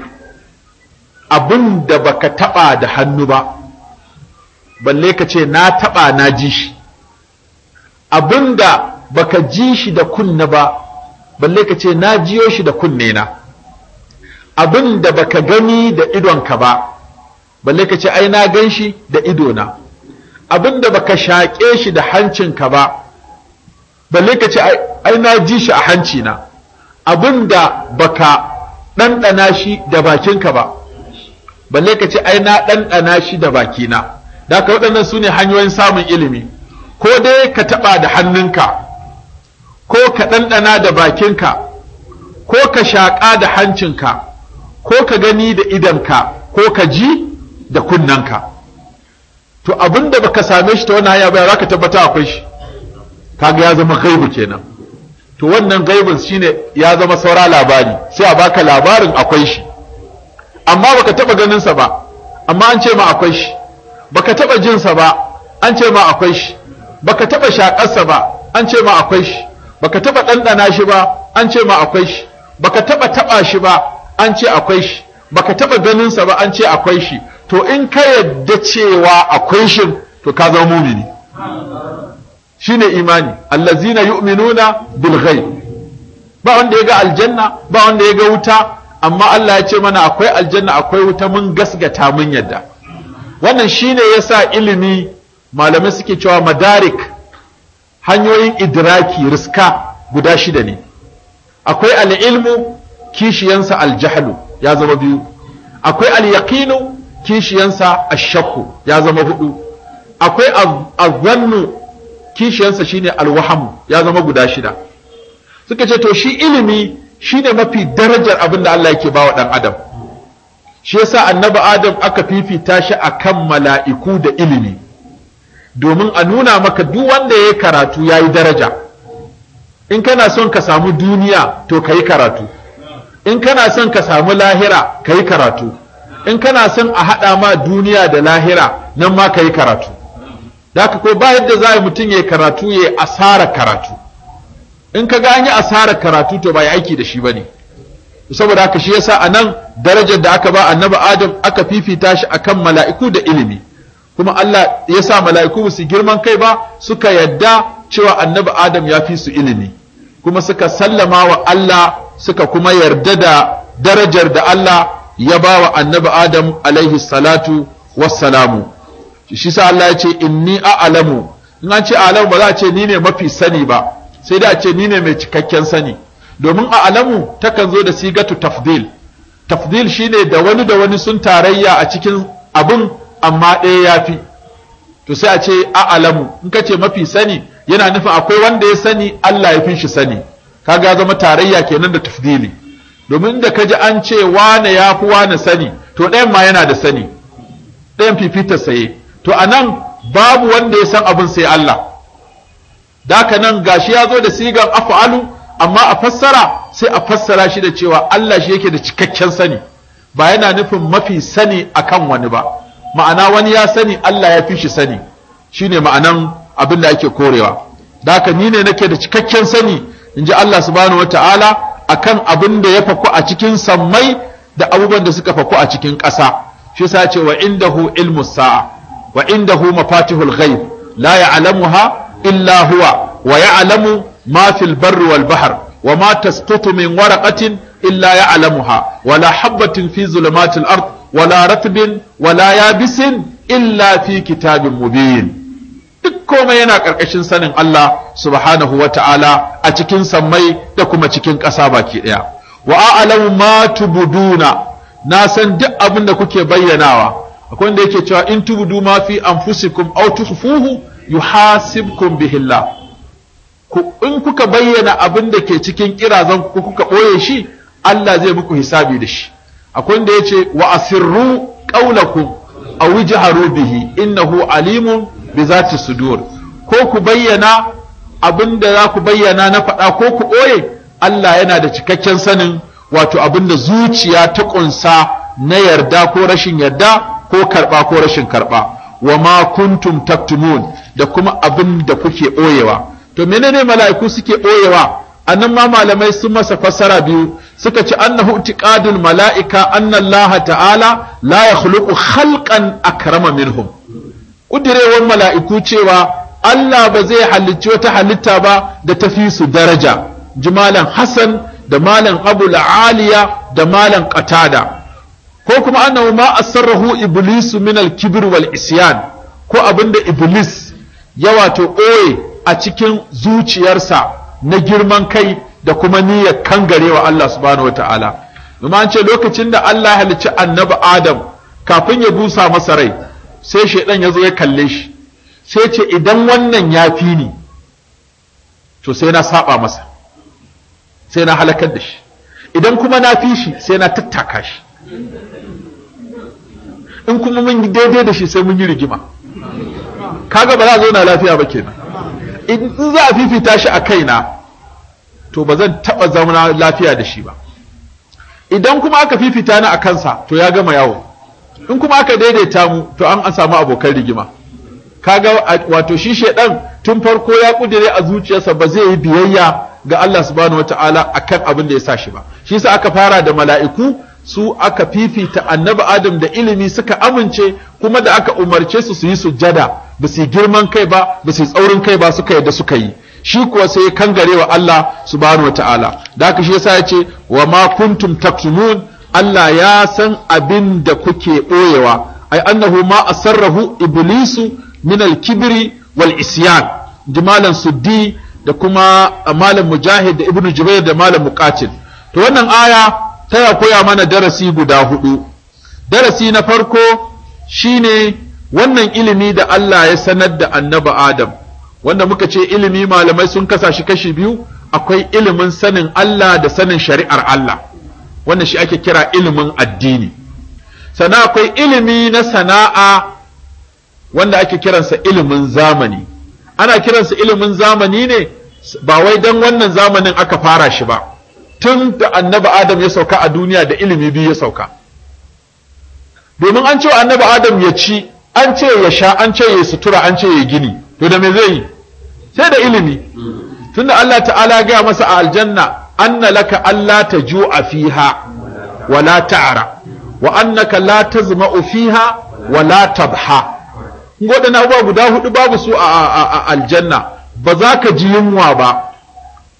Abin da baka taɓa da hannu ba, balle ka ce na taɓa na ji shi. Abin da baka ji shi da kunne ba, balle ka ce na jiyo shi da kunne na. Abin da baka gani da idonka ba, balle ka ce ai na gan shi da idona. Abin da baka shaƙe shi da hancinka ba, balle ka ce ai na ji shi a hancina. Abin da baka ɗanɗana shi da bakinka ba, balle ka ce ai na ɗanɗana shi da bakina. Da haka waɗannan su ne hanyoyin samun ilimi. Ko dai ka taɓa da hannunka, ko ka ɗanɗana da bakinka, ko ka shaƙa da hancinka, ko ka gani da idanka, ko ka ji da kunnanka. To abin da baka same shi ta wannan hanya ba za ka tabbata akwai shi, kaga ya zama gaibu kenan. To wannan gaibin shine ya zama saura labari, sai a baka labarin akwai shi, amma baka taba ganin sa ba, amma an ce ma akwai shi. Baka taba jin sa ba, an ce ma akwai shi. Baka taba shakar sa ba, an ce ma akwai shi. Baka taba dandana shi ba, an ce ma akwai shi. Baka taba taba shi ba, an ce akwai shi. Baka taba ganin sa ba, an ce akwai shi. To in ka yadda cewa akwai shi, to ka zama mumini. Shine imani, allazina yu'minuna bil ghaib. Ba wanda ya ga aljanna, ba wanda ya ga wuta, amma Allah ya ce mana akwai aljanna akwai wuta, mun gasgata mun yadda. Wannan shine yasa ilimi malamai suke cewa madarik, hanyoyin idraki riska guda shida ne. Akwai al-ilmu kishiyansa al-jahlu ya zama biyu. Akwai al-yaqinu kishiyansa ash-shakku ya zama hudu. Akwai az-zannu kishiyansa shine al-wahmu ya zama guda shida. Suka ce to shi ilimi shine mafi darajar abin da Allah yake bawa dan adam. Shi yasa annabi Adam aka fifita shi akan mala'iku da ilimi, domin a nuna maka duk wanda yayi karatu yayi daraja. In kana son ka samu duniya to kayi karatu. In kana son ka samu lahira kayi karatu. In kana son a hada ma duniya da lahira nan ma kayi karatu. Da ko ba yadda za mutum yayi karatu yayi asara karatu. In ka ga an yi asarar karatu to ba ya aiki da shi bane. Saboda haka shi yasa anan darajar da aka ba annabi Adam aka fifita shi akan mala'iku da ilimi. Kuma Allah ya sa mala'iku su girman kai ba, suka yadda cewa annabi Adam ya fi su ilimi, kuma suka sallama wa Allah suka kuma yarda da darajar da Allah ya ba wa annabi Adam alaihi salatu wassalamu. Shi sa Allah ya ce inni a'lamu, in an ce a'lamu ba za a ce ni ne mafi sani ba, sai da a ce ni ne mai cikakken sani, domin a'lamu takan zo da sigatu tafdil. Tafdil shine da wani da wani sun tarayya a cikin abun amma ɗaya ya fi, to sai a ce a'lamu. In ka ce mafi sani yana nufin akwai wanda ya sani Allah ya fi shi sani, kaga ya zama tarayya kenan da tafdili. Domin da kaji an ce wane ya fi wane sani, to ɗayan ma yana da sani, ɗayan fifita saye. To a nan babu wanda ya san abin sai Allah. Daka nan gashi ya zo da sigan af'alu, amma a fassara sai a fassara shi da cewa Allah shi yake da cikakken sani, ba yana nufin mafi sani akan wani ba. Ma'ana wani ya sani Allah ya fi shi sani, shine ma'anan abin da ake korewa. Daka ni ne nake da cikakken sani, in ji Allah subhanahu wata'ala, akan abin da ya faku a cikin sammai da abubuwan da suka faku a cikin ƙasa. Shi sa ce wa indahu ilmu sa'a wa indahu mafatihul ghaib la ya'lamuha illa huwa wa ya'lamu ma fil barri wal bahr wa ma tasqutu min waraqatin illa ya'lamuha wa la habatin fi zulumatil ard wa la ratbin wa la yabisin illa fi kitabin mubin. Duk komai yana ƙarƙashin sanin Allah subhanahu wa ta'ala a cikin sammai da kuma cikin ƙasa baki ɗaya. Wa a'lamu ma tubuduna, na san duk abin da kuke bayyanawa. Akwai wanda yake cewa in tubudu ma fi anfusikum aw tukhfuhu yuhasibkum bihi Allah. Ku in kuka bayyana abin da ke cikin kirazan ku kuka boye shi, Allah zai muku hisabi da shi. Akwai wanda yace wa asirru qawlakum aw ijharu bihi innahu alimun bi zati sudur. Ko ku bayyana abin da za ku bayyana na faɗa ko ku ɓoye, Allah yana da cikakken sanin wato abin da zuciya ta ƙunsa na yarda ko rashin yarda ko karɓa ko rashin karɓa. Wa ma kuntum taktumun, da kuma abin da kuke ɓoyewa. To menene mala'iku suke ɓoyewa? Annan ma malamai sun masa fassara biyu, suka ce annahu i'tiqadul mala'ika anna Allah ta'ala la yakhluqu khalqan akrama minhum. Kudirewar mala'iku cewa Allah ba zai halicci wata halitta ba da tafi su daraja. Ji malam Hassan da malam Abu Aliya da malam Qatada. Ko kuma annahu ma asarrahu iblisu min al-kibr wal isyan, ko abinda iblis ya wato ɓoye a cikin zuciyarsa na girman kai da kuma niyyar kangarewa Allah subhanahu wataala. Kuma an ce lokacin da Allah ya halicci annabi Adam kafin ya busa masa rai, sai shaidan ya zo ya kalle shi, sai ce idan wannan ya fi ni to sai na saba masa, sai na halakar da shi, idan kuma na fi shi sai na tattaka shi, in kuma mun yi daidai da shi sai mun yi rigima. Kaga ba za a zauna lafiya ba kenan. In za a fifita shi a kaina to ba zan taɓa zauna lafiya da shi ba. Idan kuma aka fifita ni a kansa to ya gama yawo. In kuma aka daidaita mu to an samu abokan rigima. Kaga wato shi shedan tun farko ya kudire a zuciyarsa ba zai yi biyayya ga Allah subhanahu wataala akan abin da ya sa shi ba. Shi yasa aka fara da mala'iku, su aka fifita annabi Adam da ilimi suka amince, kuma da aka umarce su su yi sujjada ba su girman kai ba, ba su tsaurin kai ba, suka yadda suka yi. Shi kuwa sai kangare wa Allah subhanahu wataala. Da haka shi yasa ya ce wa ma kuntum taktumun, Allah ya san abin da kuke ɓoyewa, ai annahu ma asarrahu iblisu min al-kibri wal isyan. Jimalan Suddi da kuma malam Mujahid da Ibn Jubair da malam Muqatil. To wannan aya tana koya mana darasi guda hudu. Darasi na farko shine wannan ilimi da Allah ya sanar da annabi Adam, wanda muka ce ilimi malamai sun kasa shi kashi biyu, akwai ilimin sanin Allah da sanin shari'ar Allah, wannan shi ake kira ilimin addini. Sannan akwai ilimi na sana'a wanda ake kiransa ilimin zamani. Ana kiransa ilimin zamani ne ba wai dan wannan zamanin aka fara shi ba, tun da annabi Adam ya sauka a duniya da ilimi biyu ya sauka. Domin an ce wa annabi Adam ya ci, an ce ya sha, an ce ya sutura, an ce ya gini, to da me zai yi? Sai da ilimi. Tunda Allah ta'ala gaya masa a aljanna, anna laka alla taju'a fiha wa la ta'ara wa annaka la tazma'u fiha wa la tabha. Waɗannan abubuwa guda hudu babu su a aljanna, ba za ka ji yunwa ba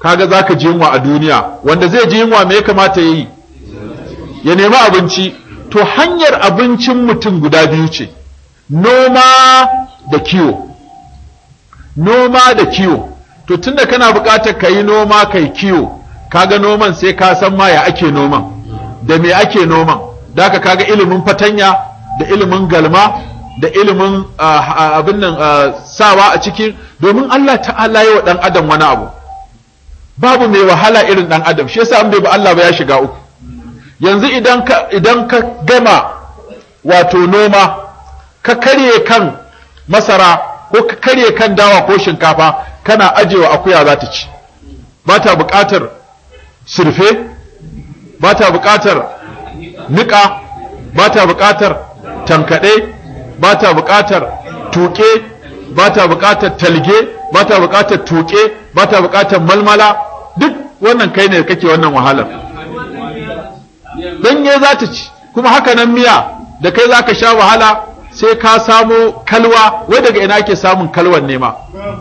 kaga zaka ji yunwa a duniya, wanda zai ji yunwa me ya kamata yayi? Ya nemi abinci. To hanyar abincin mutum guda biyu ce, noma da kiwo. Noma da kiwo. To tunda kana buƙatar kai noma kai kiwo, kaga noman sai ka san ma ya ake noman, da me ake noman. Da haka kaga ilimin fatanya da ilimin galma da ilimin abin nan sawa a cikin, domin Allah ta'ala yi wa ɗan adam wani abu. Babu mai wahala irin ɗan adam, shi yasa an bai ba Allah ba ya shiga uku. Yanzu idan ka idan ka gama wato noma, ka karye kan masara ko ka karye kan dawa ko shinkafa, kana ajewa akuya za ta ci. Ba ta buƙatar surfe, ba ta buƙatar niƙa, ba ta buƙatar tankaɗe, ba ta buƙatar tuƙe, ba ta buƙatar talge, ba ta buƙatar tuƙe, ba ta buƙatar malmala. Duk wannan kai ne kake wannan wahalar. Danye za ta ci, kuma haka nan miya da kai za ka sha wahala sai ka samo kalwa. Wai daga ina ake samun kalwan nema?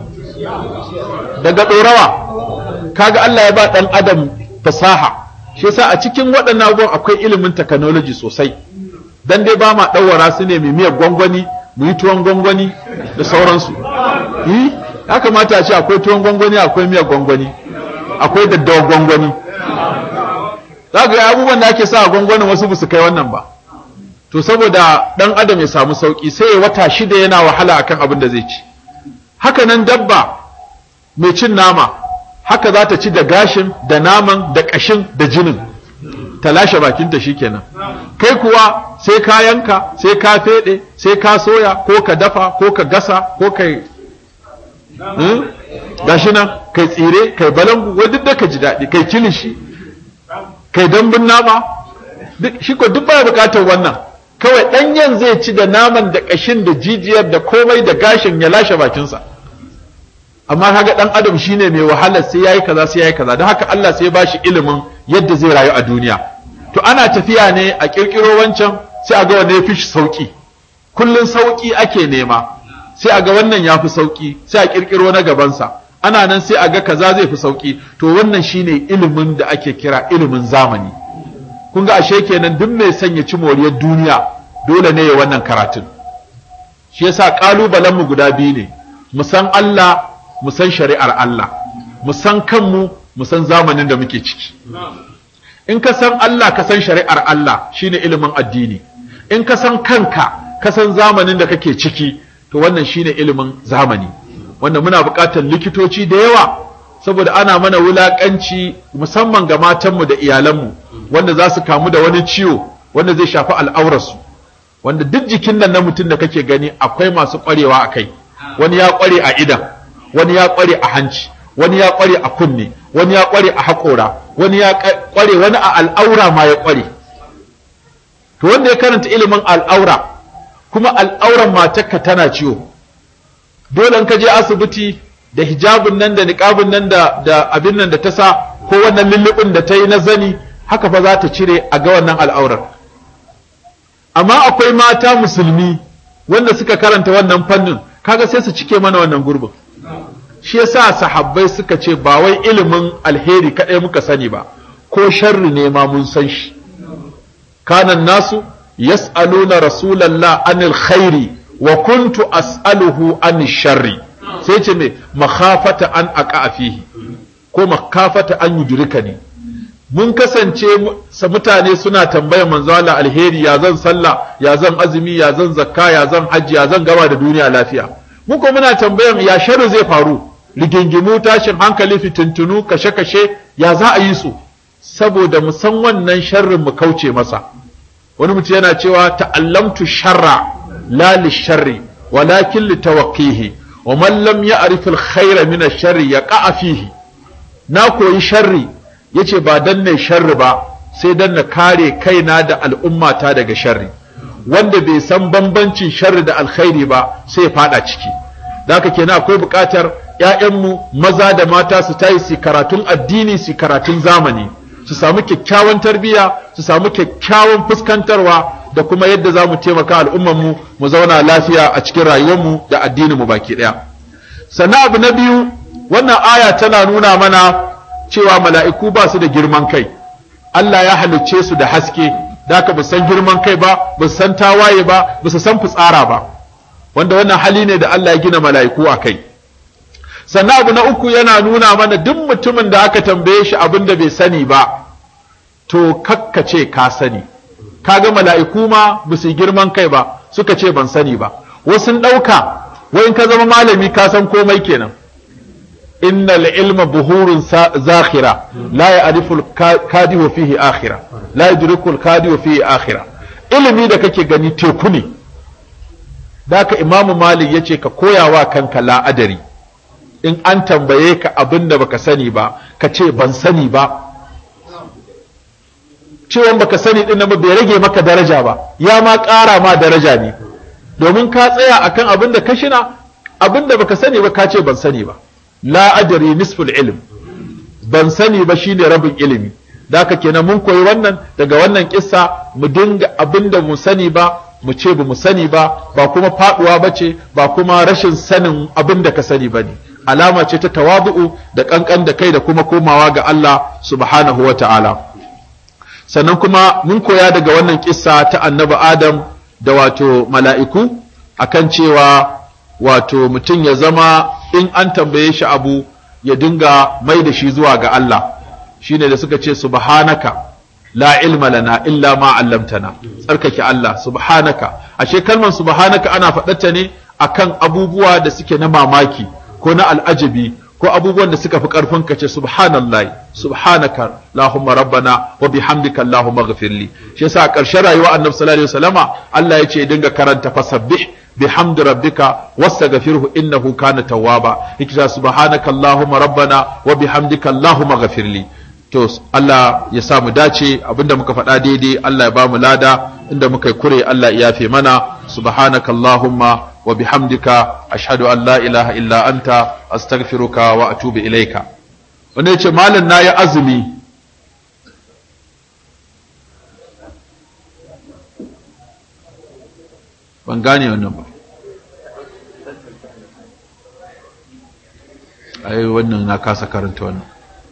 Daga ɗorawa. Kaga Allah ya ba ɗan adam fasaha. Shi yasa a cikin waɗannan abubuwan akwai ilimin technology sosai. Dan dai ba ma ɗaura su ne mai miyar gwangwani, mu yi tuwon gwangwani da sauransu. Yi, ya kamata a ce akwai tuwon gwangwani, akwai miyar gwangwani, akwai daddawa gwangwani. Za ga abubuwan da ake sa a gwangwanin wasu ba su kai wannan ba. To saboda ɗan adam ya samu sauƙi sai ya wata shida yana wahala akan abin da zai ci. Haka nan dabba mai cin nama, haka za ta ci da gashin, da naman, da ƙashin, da jinin. Ta lashe bakinta shikenan. Kai kuwa sai ka yanka, sai ka feɗe, sai ka soya, ko ka dafa, ko ka gasa, ko kai hmm? gashi nan, kai tsire, kai balangu, wai duk da ka ji daɗi, kai kilishi, kai dambun nama, shi ko duk baya bukatar wannan. Kawai ɗanyen zai ci da naman da ƙashin da jijiyar da komai da gashin ya lashe bakinsa. Amma kaga ɗan adam shine mai wahalar sai yayi kaza sai yayi kaza. Don haka Allah sai ya bashi ilimin yadda zai rayu a duniya. To ana tafiya ne a kirkiro wancan sai a ga wanda yafi shi sauki. Kullun sauki ake nema. Sai a ga wannan yafi sauki, sai a kirkiro na gabansa. Ana nan sai a ga kaza zai fi sauki. To wannan shine ilimin da ake kira ilimin zamani. Kun ga ashe kenan duk mai son ya ci moriyar duniya dole ne ya wannan karatun. Shi yasa kalubalen mu guda biyu ne. Mu san Allah, mu san shari'ar Allah. Mu san kanmu, mu san zamanin da muke ciki. In ka san Allah, ka san shari'ar Allah, shine ilimin addini. In ka san kanka, ka san zamanin da kake ciki, to wannan shine ilimin zamani. Wanda muna buƙatar likitoci da yawa saboda ana mana wulaƙanci musamman ga matanmu da iyalanmu wanda za su kamu da wani ciwo wanda zai shafi al'aurarsu. Wanda duk jikin nan na mutum da kake gani akwai masu ƙwarewa a kai. Wani ya ƙware a idan, wani ya ƙware a hanci, wani ya ƙware a kunne, wani ya ƙware a haƙora, wani ya ƙware, wani a al'aura ma ya ƙware. To wanda ya karanta ilimin al'aura, kuma al'auran matarka tana ciwo, dole in ka je asibiti da hijabin nan da niqabin nan da da abin nan da ta sa ko wannan lullubin da ta yi na zani, haka fa za ta cire a ga wannan al'aurar. Amma akwai mata musulmi wanda suka karanta wannan fannin, kaga sai su cike mana wannan gurbin. Shi yasa sahabbai suka ce ba wai ilimin alheri kadai muka sani ba, ko sharri ne ma mun san shi. Kanan nasu yas'aluna rasulallah anil khairi wa kuntu as'aluhu anil sharri. Sai ce me makhafata an aqa fihi ko makhafata an yudrikani. Mun kasance mutane suna tambayar manzo Allah alheri, ya zan sallah, ya zan azumi, ya zan zakka, ya zan hajji, ya zan gaba da duniya lafiya. Mun ko muna tambayar ya sharri zai faru, rigingimu, tashin hankali, fitintunu, kashe-kashe, ya za a yi su saboda mu san wannan sharrin mu kauce masa. Wani mutum yana cewa ta'allamtu sharra la lisharri walakin litawaqqihi wa man lam ya'rif al-khayra min ash-sharri yaqa fihi. Na koyi sharri yace ba dan ne sharri ba sai dan na kare kaina da al'ummata daga sharri. Wanda bai san bambancin sharri da alkhairi ba sai ya fada ciki. Da haka kenan akwai buƙatar ƴaƴanmu maza da mata su tayi su karatun addini, su karatun zamani, su samu kyakkyawan tarbiyya, su samu kyakkyawan fuskantarwa da kuma yadda za mu taimaka al'ummarmu mu zauna lafiya a cikin rayuwarmu da addininmu baki ɗaya. Sannan abu na biyu, wannan aya tana nuna mana cewa mala'iku ba su da girman kai Allah ya halicce su da haske da haka ba san girman kai ba ba san tawaye ba ba su san fitsara ba wanda wannan hali ne da Allah ya gina mala'iku a kai sannan abu na uku yana nuna mana duk mutumin da aka tambaye shi abin da bai sani ba to kakkace ka sani kaga mala'iku ma ba su girman kai ba suka ce ban sani ba wasu ɗauka wai in ka zama malami ka san komai kenan innal ilma buhurun zakhira la ya'rifu al-kadihu fihi akhira la yudriku al-kadihu fihi akhira ilimi da kake gani teku ne daka imamu malik yace ka koyawa kanka la'adari in an tambaye ka abinda baka sani ba ka ce ban sani ba cewa baka sani din nan bai rage maka daraja ba ya ma ƙara ma daraja ne domin ka tsaya akan abinda ka shina abinda baka sani ba ka ce ban sani ba la adri nisful ilm ban sani ba shine rabin ilimi da haka kenan mun koyi wannan daga wannan kissa mu dinga abinda mu sani ba mu ce ba mu sani ba ba kuma faduwa bace ba kuma rashin sanin abinda ka sani bane alama ce ta tawadu'u da kankan da kai da kuma komawa ga Allah subhanahu wata'ala sannan kuma mun koya daga wannan kissa ta annabi Adam da wato mala'iku akan cewa wato mutum ya zama in an tambaye shi abu ya dinga mai da shi zuwa ga Allah shine da suka ce subhanaka la ilma lana illa ma 'allamtana tsarkake Allah subhanaka ashe kalmar subhanaka ana faɗarta ne akan abubuwa da suke na mamaki ko na al'ajabi ko abubuwan da suka fi ƙarfin ka ce subhanallahi subhanaka allahumma rabbana wa bihamdika allahumma ghfirli shi yasa a ƙarshen rayuwa annabi sallallahu alaihi wasallama Allah ya ce ya dinga karanta fasabbih bihamdi rabbika wastaghfirhu innahu kana tawwaba yake subhanaka allahumma rabbana wa bihamdika allahumma ghfirli to Allah ya sa mu dace abinda muka faɗa daidai Allah ya ba mu lada inda muka yi kure Allah ya yafe mana subhanaka allahumma wa bihamdika ashhadu an la ilaha illa anta astaghfiruka wa atubu ilaika wanda yace malam nayi azumi ban gane wannan ba ai wannan na kasa karanta wannan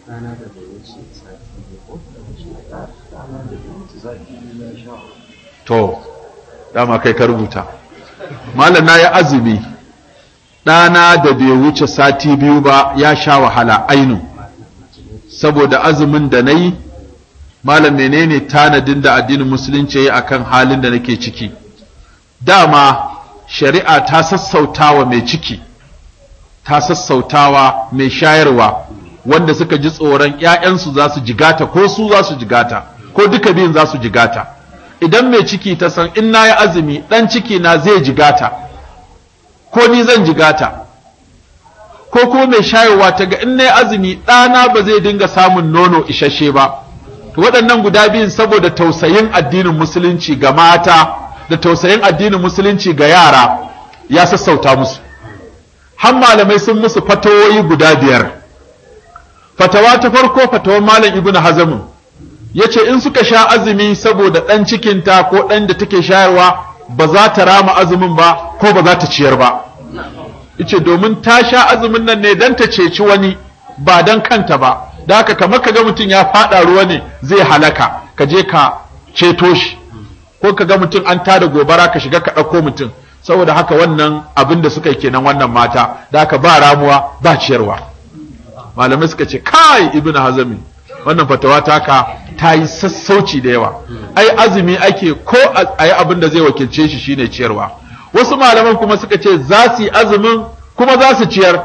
to dama kai ka rubuta malam na ya azumi ɗana da bai wuce sati biyu ba ya sha wahala ainu saboda azumin da na yi malam menene tanadin da addinin musulunci ya yi akan halin da nake ciki dama shari'a ta sassautawa mai ciki ta sassautawa mai shayarwa wanda suka ji tsoron ‘ya'yansu za su jigata ko su za su jigata ko duka biyun za su jigata idan mai ciki ta san in na yi azumi ɗan ciki na zai jigata ko ni zan jigata ko kuma mai shayarwa ta ga in na yi azumi ɗana ba zai dinga samun nono isasshe ba to waɗannan guda biyun saboda tausayin addinin musulunci ga mata da tausayin addinin musulunci ga yara ya sassauta musu har malamai sun musu fatawoyi guda biyar fatawa ta farko fatawar malam ibnu hazm yace in suka sha azumi saboda ɗan cikinta ko ɗan da take shayarwa ba za ta rama azumin ba ko ba za ta ciyar ba yace domin ta sha azumin nan ne dan ta ceci wani ba dan kanta ba da haka kamar kaga mutum ya fada ruwa ne zai halaka ka je ka ceto shi ko kaga mutum an tada gobara ka shiga ka ɗauko mutum saboda haka wannan abin da suka yi kenan wannan mata da haka ba ramuwa ba ciyarwa malamai suka ce kai ibnu hazmi wannan fatawa taka ta yi sassauci da yawa ai azumi ake ko a yi abin da zai wakilce shi shine ciyarwa wasu malaman kuma suka ce za su yi azumin kuma za su ciyar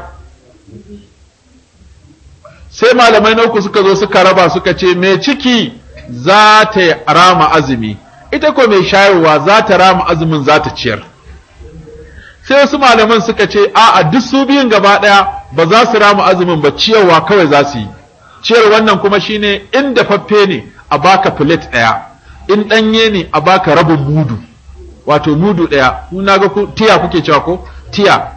sai malamai na uku suka zo suka raba suka ce mai ciki za ta rama azumi ita ko mai shayarwa za ta rama azumin za ta ciyar sai wasu malaman suka ce a'a duk su biyun gaba ɗaya ba za su rama azumin ba ciyarwa kawai za su yi ciyar wannan kuma shine in dafaffe ne a baka plate ɗaya in ɗanye ne a baka rabin mudu wato mudu ɗaya na ga ku tiya kuke cewa ko tiya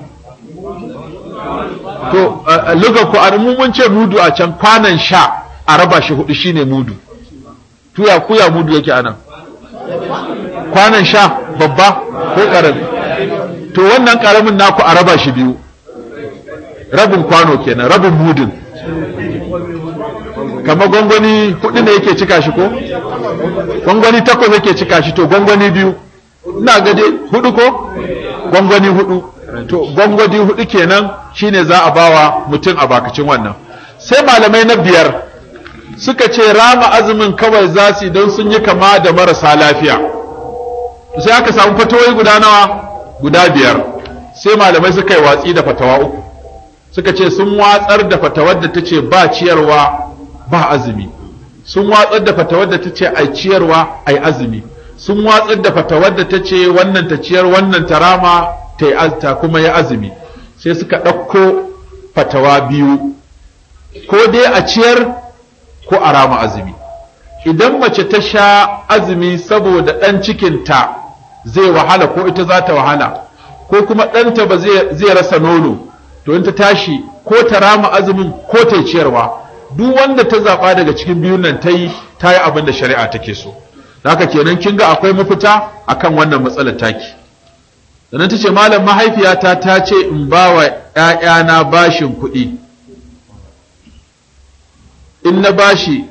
to lugar ku a mun ce mudu a can kwanan sha a raba shi hudu shine mudu tuya kuya mudu yake anan kwanan sha babba ko karami to wannan karamin naku a raba shi biyu rabin kwano kenan rabin mudun kamar gwangwani hudu ne yake cika shi ko gwangwani takwas yake cika shi to gwangwani biyu ina ga dai hudu ko gwangwani hudu to gwangwani hudu kenan shine za a bawa mutum a bakacin wannan. Sai malamai na biyar suka ce rama azumin kawai za su don sun yi kama da marasa lafiya. Sai aka samu fatawoyi guda nawa guda biyar. Sai malamai suka yi watsi da fatawa uku, suka ce sun watsar da fatawar da ta ce ba ciyarwa ba azumi, sun watsar da fatawar da ta ce ai ciyarwa ai azumi, sun watsar da fatawar da ta ce wannan ta ciyar wannan ta rama ta kuma ya azumi. Sai suka ɗauko fatawa biyu, ko dai a ciyar ko a rama azumi. Idan mace ta sha azumi saboda ɗan cikinta zai wahala ko ita za ta wahala, ko kuma ɗanta ba zai rasa nono, to in ta tashi ko ta rama azumin ko ta ciyarwa, duk wanda ta zaɓa daga cikin biyun nan ta yi ta yi abin da shari'a take so. Haka kenan kin ga akwai mafita akan wannan matsalar taki. Sannan ta ce malam mahaifiyata ta ce in ba wa ‘ya'yana bashin kuɗi, in na bashi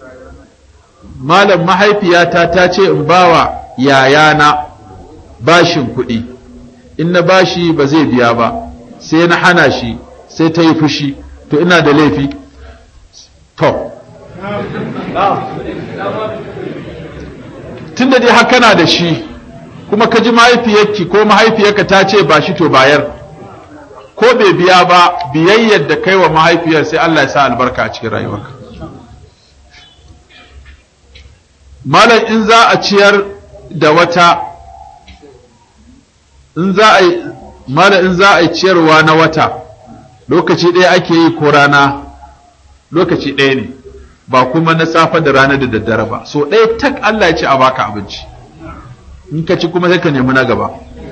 malam mahaifiyata ta ce in ba wa yayana bashin kuɗi, in na bashi ba zai biya ba, sai na hana shi, sai ta yi fushi, to ina da laifi? To, tun da dai haka na da shi, kuma ka ji mahaifiyarki ko mahaifiyarka ta ce ba shi to bayar, ko bai biya ba, biyayyar da kai wa mahaifiyar sai Allah ya sa albarka a cikin rayuwarka. Malam in za a ciyar da wata, in za a yi malam in za a yi ciyarwa na wata, lokaci ɗaya ake yi ko rana, lokaci ɗaya ne, ba kuma na safe da rana da daddare ba. So ɗaya tak Allah ya ce a baka abinci, in ka ci kuma sai ka nemi na gaba.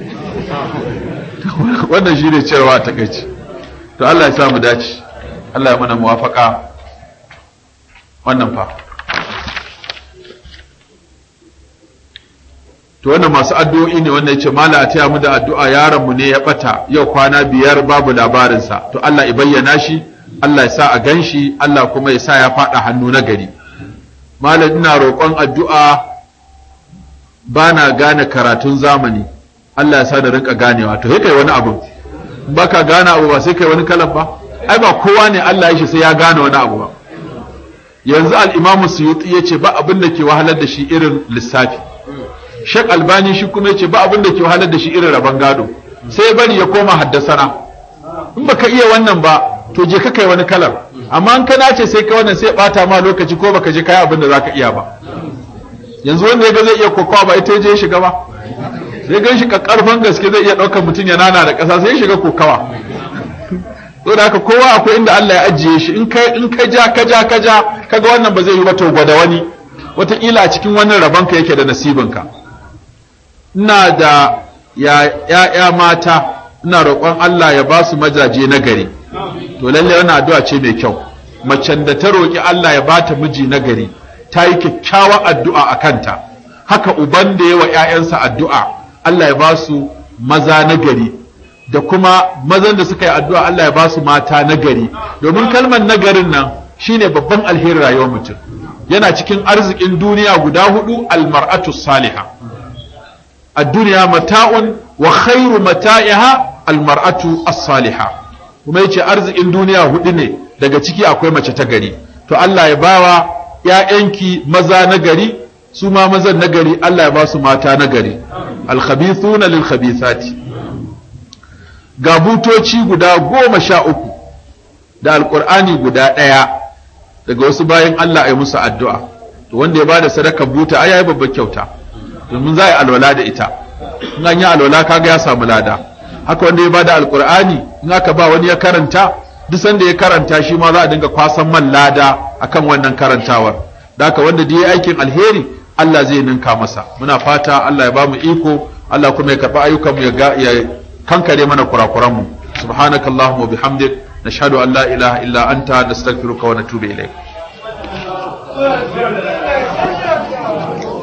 Wannan shi ne ciyarwa a takaici. To Allah ya sa mu dace, Allah ya mana muwafaka. Wannan fa to wannan masu addu'o'i ne, wanda yace mala a taya mu da addu'a, yaron mu ne ya bata yau kwana biyar babu labarin sa. To Allah ya bayyana shi, Allah ya sa a ganshi, Allah kuma ya sa ya fada hannu na gari. Malam ina roƙon addu'a, bana gane karatun zamani, Allah ya sa da rinka ganewa. To sai kai wani abu, baka gane abu ba sai kai wani kalan ba. Ai ba kowa ne Allah ya shi sai ya gane wani abu ba. Yanzu al-Imam Suyuti yace ba abin da ke wahalar da shi irin lissafi. Sheikh Albani shi kuma yace ba abin da ke wahalar da shi irin raban gado, sai bari ya koma haddasana. In baka iya wannan ba to je ka kai wani kalar, amma an kana ce sai ka wannan sai bata ma lokaci ko baka je kai abin da zaka iya ba. Yanzu wanda yaga zai iya kokawa ba ita je shiga ba, sai gan shi kakkarfan gaske zai iya daukar mutun ya nana da kasa sai ya shiga kokawa. To da haka kowa akwai inda Allah ya ajiye shi, in kai in ka ja ka ja ka ja kaga wannan ba zai yi ba to gwada wani, wataƙila a cikin wannan rabanka yake da nasibinka. Ina da ‘ya'ya mata, ina roƙon Allah ya ba su majaje na gari. To lalle wannan addu'a ce mai kyau. Macen da ta roƙi Allah ya ba ta miji na gari, ta yi kyakkyawar addu'a a kanta. Haka uban da ya wa ‘ya'yansa addu'a, Allah ya ba su maza na gari. Da kuma mazan da suka yi addu'a Allah ya ba su mata na gari. Domin kalmar nagarin nan shine babban alherin rayuwar mutum. Yana cikin arzikin duniya guda hudu, almar'atu salihah. الدنيا متاع وخير متاعها المرأة الصالحة. kuma yace arzikin duniya hudu ne, daga ciki akwai mace ta gari. To Allah ya bawa ƴaƴanki maza na gari, su ma mazan na gari Allah ya ba su mata na gari. Al-khabithuna lil khabithati. Ga butoci guda goma sha uku da Alƙur'ani guda ɗaya daga wasu bayan Allah ya musu addu'a. To wanda ya bada sadaka buta ai yayi babbar kyauta. Domin za a yi alwala da ita, in an yi alwala kaga ya samu lada. Haka wanda ya bada alkur'ani in aka ba wani ya karanta, duk sanda ya karanta shi ma za a dinga kwasan man lada akan wannan karantawar. Da haka wanda da ya aikin alheri Allah zai ninka masa. Muna fata Allah ya ba mu iko, Allah kuma ya karɓi ayyukanmu ya kankare mana kurakuranmu. Subhanakallahumma wa bihamdik, nashhadu an la ilaha illa anta, nastaghfiruka wa natubu ilayk.